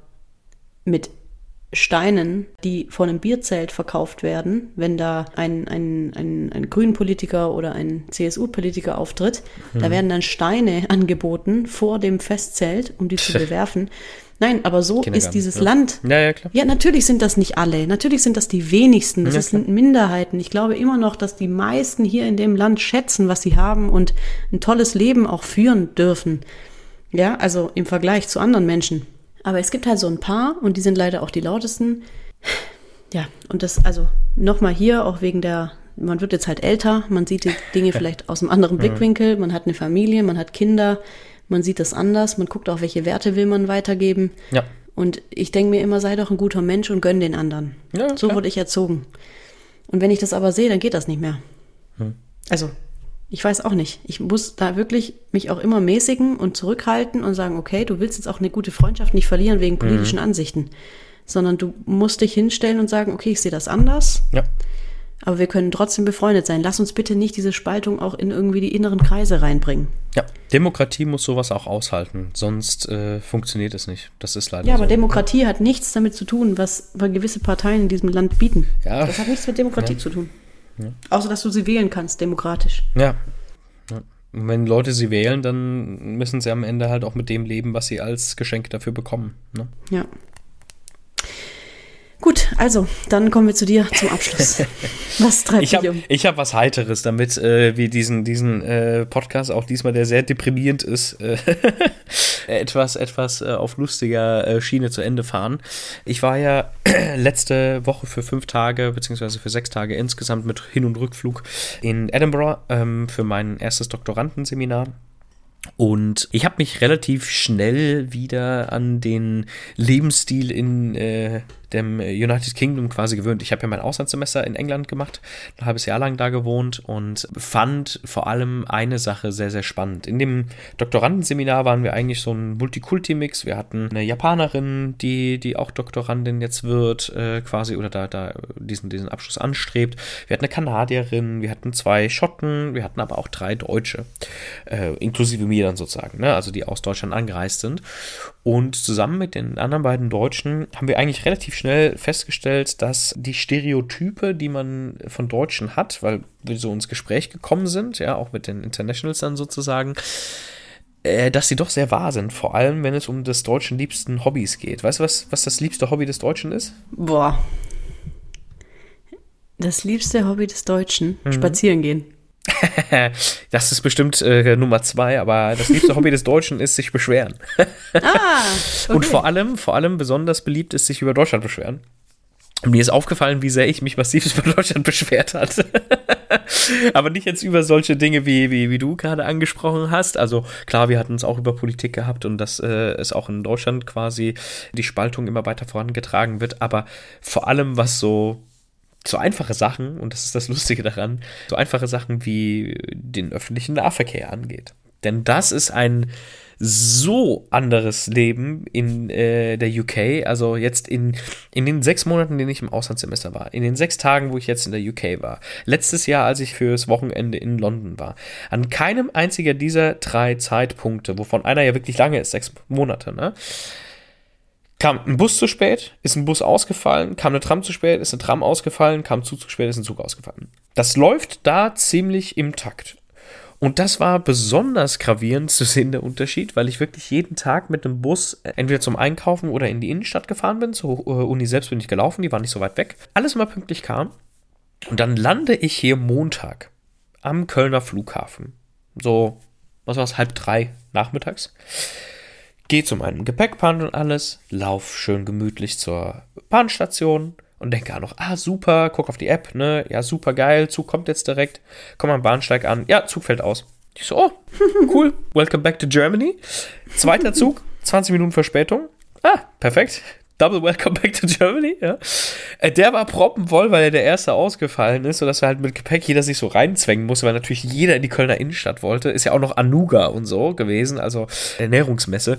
mit Steinen, die vor einem Bierzelt verkauft werden, wenn da ein, ein, ein, ein Grünen-Politiker oder ein C S U-Politiker auftritt. Hm. Da werden dann Steine angeboten vor dem Festzelt, um die zu bewerfen. Nein, aber so ist dieses ja. Land. Ja, ja, klar. Ja, natürlich sind das nicht alle. Natürlich sind das die wenigsten. Das ja, sind Minderheiten. Ich glaube immer noch, dass die meisten hier in dem Land schätzen, was sie haben und ein tolles Leben auch führen dürfen. Ja, also im Vergleich zu anderen Menschen. Aber es gibt halt so ein paar, und die sind leider auch die lautesten. Ja, und das, also nochmal hier, auch wegen der, man wird jetzt halt älter, man sieht die Dinge vielleicht aus einem anderen Blickwinkel, man hat eine Familie, man hat Kinder, man sieht das anders, man guckt auch, welche Werte will man weitergeben. Ja. Und ich denke mir immer, sei doch ein guter Mensch und gönn den anderen. Ja, so wurde ich erzogen. Und wenn ich das aber sehe, dann geht das nicht mehr. Hm. Also, ich weiß auch nicht. Ich muss da wirklich mich auch immer mäßigen und zurückhalten und sagen, okay, du willst jetzt auch eine gute Freundschaft nicht verlieren wegen politischen mhm. Ansichten, sondern du musst dich hinstellen und sagen, okay, ich sehe das anders, ja. aber wir können trotzdem befreundet sein. Lass uns bitte nicht diese Spaltung auch in irgendwie die inneren Kreise reinbringen. Ja, Demokratie muss sowas auch aushalten, sonst äh, funktioniert es nicht. Das ist leider Ja, aber so. Demokratie hat nichts damit zu tun, was gewisse Parteien in diesem Land bieten. Ja. Das hat nichts mit Demokratie ja. zu tun. Ja. Außer, dass du sie wählen kannst, demokratisch. Ja. ja. Und wenn Leute sie wählen, dann müssen sie am Ende halt auch mit dem leben, was sie als Geschenk dafür bekommen. Ne? Ja. Gut, also, dann kommen wir zu dir zum Abschluss. Was treibt dich um? Ich habe was Heiteres, damit äh, wir diesen, diesen äh, Podcast, auch diesmal, der sehr deprimierend ist, äh, etwas, etwas äh, auf lustiger äh, Schiene zu Ende fahren. Ich war ja letzte Woche für fünf Tage, beziehungsweise für sechs Tage insgesamt mit Hin- und Rückflug in Edinburgh ähm, für mein erstes Doktorandenseminar. Und ich habe mich relativ schnell wieder an den Lebensstil in äh, dem United Kingdom quasi gewöhnt. Ich habe ja mein Auslandssemester in England gemacht, ein halbes Jahr lang da gewohnt und fand vor allem eine Sache sehr, sehr spannend. In dem Doktorandenseminar waren wir eigentlich so ein Multikulti-Mix. Wir hatten eine Japanerin, die, die auch Doktorandin jetzt wird, äh, quasi, oder da, da diesen, diesen Abschluss anstrebt. Wir hatten eine Kanadierin, wir hatten zwei Schotten, wir hatten aber auch drei Deutsche, äh, inklusive mir dann sozusagen, ne? Also die aus Deutschland angereist sind. Und zusammen mit den anderen beiden Deutschen haben wir eigentlich relativ schnell festgestellt, dass die Stereotype, die man von Deutschen hat, weil wir so ins Gespräch gekommen sind, ja, auch mit den Internationals dann sozusagen, äh, dass sie doch sehr wahr sind. Vor allem, wenn es um des Deutschen liebsten Hobbys geht. Weißt du, was, was das liebste Hobby des Deutschen ist? Boah. Das liebste Hobby des Deutschen? Mhm. Spazieren gehen. Das ist bestimmt äh, Nummer zwei, aber das liebste Hobby des Deutschen ist sich beschweren. Ah, okay. Und vor allem, vor allem besonders beliebt ist sich über Deutschland beschweren. Und mir ist aufgefallen, wie sehr ich mich massiv über Deutschland beschwert hatte. Aber nicht jetzt über solche Dinge, wie, wie, wie du gerade angesprochen hast. Also klar, wir hatten es auch über Politik gehabt und dass äh, es auch in Deutschland quasi die Spaltung immer weiter vorangetragen wird. Aber vor allem, was so so einfache Sachen, und das ist das Lustige daran, so einfache Sachen wie den öffentlichen Nahverkehr angeht. Denn das ist ein so anderes Leben in äh, der U K, also jetzt in, in den sechs Monaten, in denen ich im Auslandssemester war, in den sechs Tagen, wo ich jetzt in der U K war, letztes Jahr, als ich fürs Wochenende in London war, an keinem einziger dieser drei Zeitpunkte, wovon einer ja wirklich lange ist, sechs Monate, ne, kam ein Bus zu spät, ist ein Bus ausgefallen, kam eine Tram zu spät, ist eine Tram ausgefallen, kam ein Zug zu spät, ist ein Zug ausgefallen. Das läuft da ziemlich im Takt. Und das war besonders gravierend zu sehen, der Unterschied, weil ich wirklich jeden Tag mit dem Bus entweder zum Einkaufen oder in die Innenstadt gefahren bin. Zur Uni selbst bin ich gelaufen, die war nicht so weit weg. Alles immer pünktlich kam. Und dann lande ich hier Montag am Kölner Flughafen. So, was war es, halb drei nachmittags. Geh zu meinem Gepäckband und alles, lauf schön gemütlich zur Bahnstation und denke auch noch, ah, super, guck auf die App, ne, ja, super geil, Zug kommt jetzt direkt, komm am Bahnsteig an, ja, Zug fällt aus. Ich so, oh, cool, welcome back to Germany. Zweiter Zug, zwanzig Minuten Verspätung, ah, perfekt. Double welcome back to Germany, ja. Der war proppenvoll, weil er der erste ausgefallen ist, sodass wir halt mit Gepäck jeder sich so reinzwängen musste, weil natürlich jeder in die Kölner Innenstadt wollte. Ist ja auch noch Anuga und so gewesen, also Ernährungsmesse.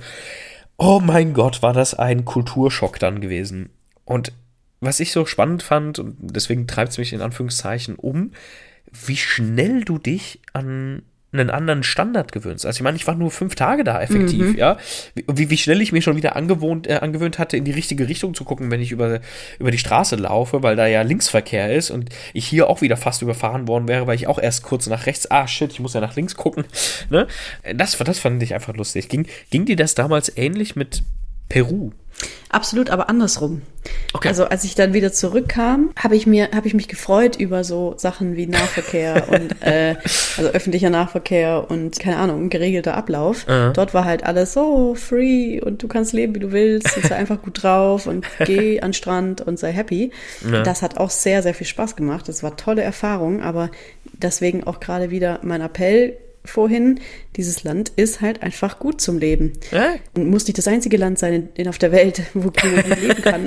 Oh mein Gott, war das ein Kulturschock dann gewesen. Und was ich so spannend fand, und deswegen treibt es mich in Anführungszeichen um, wie schnell du dich an einen anderen Standard gewöhnst. Also ich meine, ich war nur fünf Tage da effektiv, mhm. ja. Wie, wie schnell ich mir schon wieder angewohnt, äh, angewöhnt hatte, in die richtige Richtung zu gucken, wenn ich über, über die Straße laufe, weil da ja Linksverkehr ist und ich hier auch wieder fast überfahren worden wäre, weil ich auch erst kurz nach rechts, ah shit, ich muss ja nach links gucken. Ne? Das, das fand ich einfach lustig. Ging, ging dir das damals ähnlich mit Peru? Absolut, aber andersrum. Okay. Also als ich dann wieder zurückkam, habe ich mir, habe ich mich gefreut über so Sachen wie Nahverkehr und äh, also öffentlicher Nahverkehr und keine Ahnung, geregelter Ablauf. Uh-huh. Dort war halt alles so free und du kannst leben, wie du willst und sei einfach gut drauf und geh an den Strand und sei happy. Uh-huh. Das hat auch sehr, sehr viel Spaß gemacht. Das war tolle Erfahrung, aber deswegen auch gerade wieder mein Appell vorhin, dieses Land ist halt einfach gut zum Leben. Äh? Und muss nicht das einzige Land sein in, in auf der Welt, wo man gut leben kann.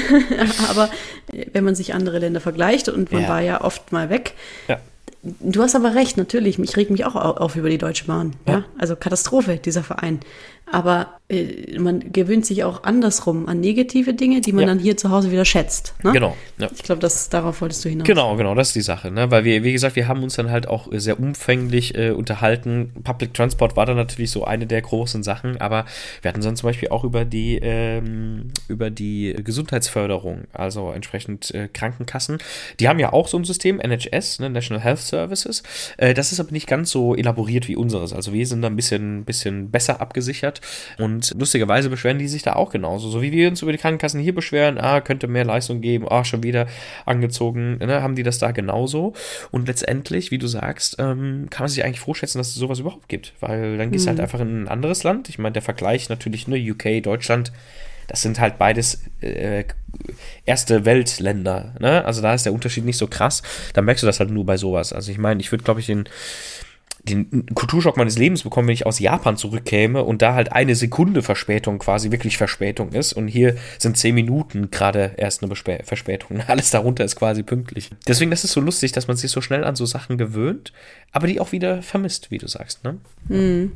Aber wenn man sich andere Länder vergleicht und man ja. war ja oft mal weg. Ja. Du hast aber recht, natürlich. Ich reg mich auch auf über die Deutsche Bahn. Ja? Ja? Also Katastrophe, dieser Verein. Aber äh, man gewöhnt sich auch andersrum an negative Dinge, die man ja. dann hier zu Hause wieder schätzt. Ne? Genau. Ja. Ich glaube, darauf wolltest du hinaus. Genau, genau, das ist die Sache. Ne? Weil wir, wie gesagt, wir haben uns dann halt auch sehr umfänglich äh, unterhalten. Public Transport war dann natürlich so eine der großen Sachen, aber wir hatten dann zum Beispiel auch über die, ähm, über die Gesundheitsförderung, also entsprechend äh, Krankenkassen. Die haben ja auch so ein System, N H S, ne? National Health Services. Äh, das ist aber nicht ganz so elaboriert wie unseres. Also wir sind da ein bisschen, bisschen besser abgesichert. Und lustigerweise beschweren die sich da auch genauso. So wie wir uns über die Krankenkassen hier beschweren, ah, könnte mehr Leistung geben, ah, schon wieder angezogen, ne, haben die das da genauso. Und letztendlich, wie du sagst, ähm, kann man sich eigentlich vorschätzen, dass es sowas überhaupt gibt. Weil dann gehst du mhm. halt einfach in ein anderes Land. Ich meine, der Vergleich natürlich, ne, U K, Deutschland, das sind halt beides äh, erste Weltländer, ne? Also da ist der Unterschied nicht so krass. Da merkst du das halt nur bei sowas. Also ich meine, ich würde, glaube ich, in den Kulturschock meines Lebens bekommen, wenn ich aus Japan zurückkäme und da halt eine Sekunde Verspätung quasi wirklich Verspätung ist und hier sind zehn Minuten gerade erst eine Bespä- Verspätung. Alles darunter ist quasi pünktlich. Deswegen, das ist so lustig, dass man sich so schnell an so Sachen gewöhnt, aber die auch wieder vermisst, wie du sagst, ne? Mhm.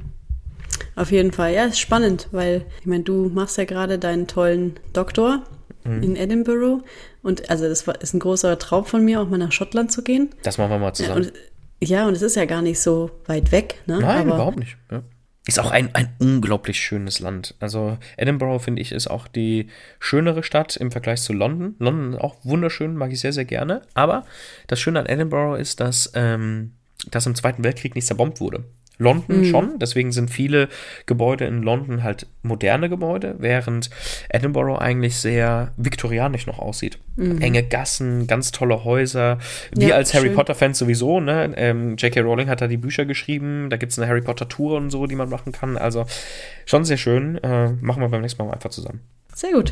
Auf jeden Fall. Ja, ist spannend, weil, ich meine, du machst ja gerade deinen tollen Doktor mhm. in Edinburgh und also das war, ist ein großer Traum von mir, auch mal nach Schottland zu gehen. Das machen wir mal zusammen. Ja, und, ja, und es ist ja gar nicht so weit weg, ne? Nein, aber überhaupt nicht. Ja. Ist auch ein, ein unglaublich schönes Land. Also Edinburgh, finde ich, ist auch die schönere Stadt im Vergleich zu London. London ist auch wunderschön, mag ich sehr, sehr gerne. Aber das Schöne an Edinburgh ist, dass ähm, das im Zweiten Weltkrieg nicht zerbombt wurde. London mhm. schon, deswegen sind viele Gebäude in London halt moderne Gebäude, während Edinburgh eigentlich sehr viktorianisch noch aussieht. Mhm. Enge Gassen, ganz tolle Häuser. Wir ja, als Harry schön. Potter-Fans sowieso, ne? Ähm, J K Rowling hat da die Bücher geschrieben, da gibt es eine Harry Potter-Tour und so, die man machen kann. Also schon sehr schön. Äh, machen wir beim nächsten Mal einfach zusammen. Sehr gut.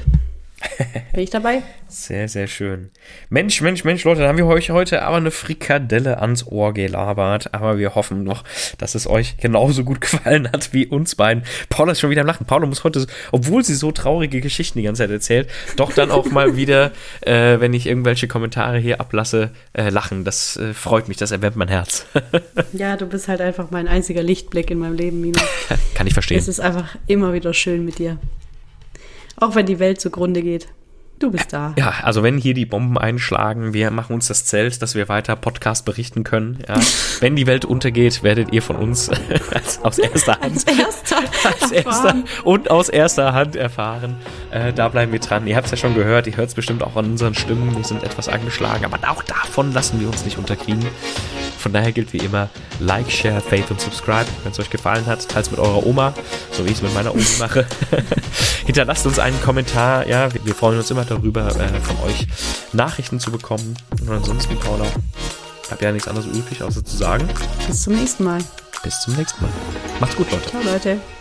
Bin ich dabei? Sehr, sehr schön. Mensch, Mensch, Mensch, Leute, dann haben wir euch heute aber eine Frikadelle ans Ohr gelabert. Aber wir hoffen noch, dass es euch genauso gut gefallen hat wie uns beiden. Paula ist schon wieder am Lachen. Paula muss heute, obwohl sie so traurige Geschichten die ganze Zeit erzählt, doch dann auch mal wieder, äh, wenn ich irgendwelche Kommentare hier ablasse, äh, lachen. Das äh, freut mich, das erwärmt mein Herz. Ja, du bist halt einfach mein einziger Lichtblick in meinem Leben, Mino. Kann ich verstehen. Es ist einfach immer wieder schön mit dir. Auch wenn die Welt zugrunde geht. Du bist da. Ja, also wenn hier die Bomben einschlagen, wir machen uns das Zelt, dass wir weiter Podcast berichten können. Ja. Wenn die Welt untergeht, werdet ihr von uns als, aus erster Hand als erster, als erster und aus erster Hand erfahren. Äh, da bleiben wir dran. Ihr habt es ja schon gehört, ihr hört es bestimmt auch an unseren Stimmen. Wir sind etwas angeschlagen, aber auch davon lassen wir uns nicht unterkriegen. Von daher gilt wie immer, Like, Share, Faith und Subscribe. Wenn es euch gefallen hat, teilt es mit eurer Oma, so wie ich es mit meiner Oma mache. Hinterlasst uns einen Kommentar. Ja, wir, wir freuen uns immer darüber, äh, von euch Nachrichten zu bekommen. Und ansonsten, Paula, hab ja nichts anderes übrig, außer zu sagen. Bis zum nächsten Mal. Bis zum nächsten Mal. Macht's gut, Leute. Ciao, Leute.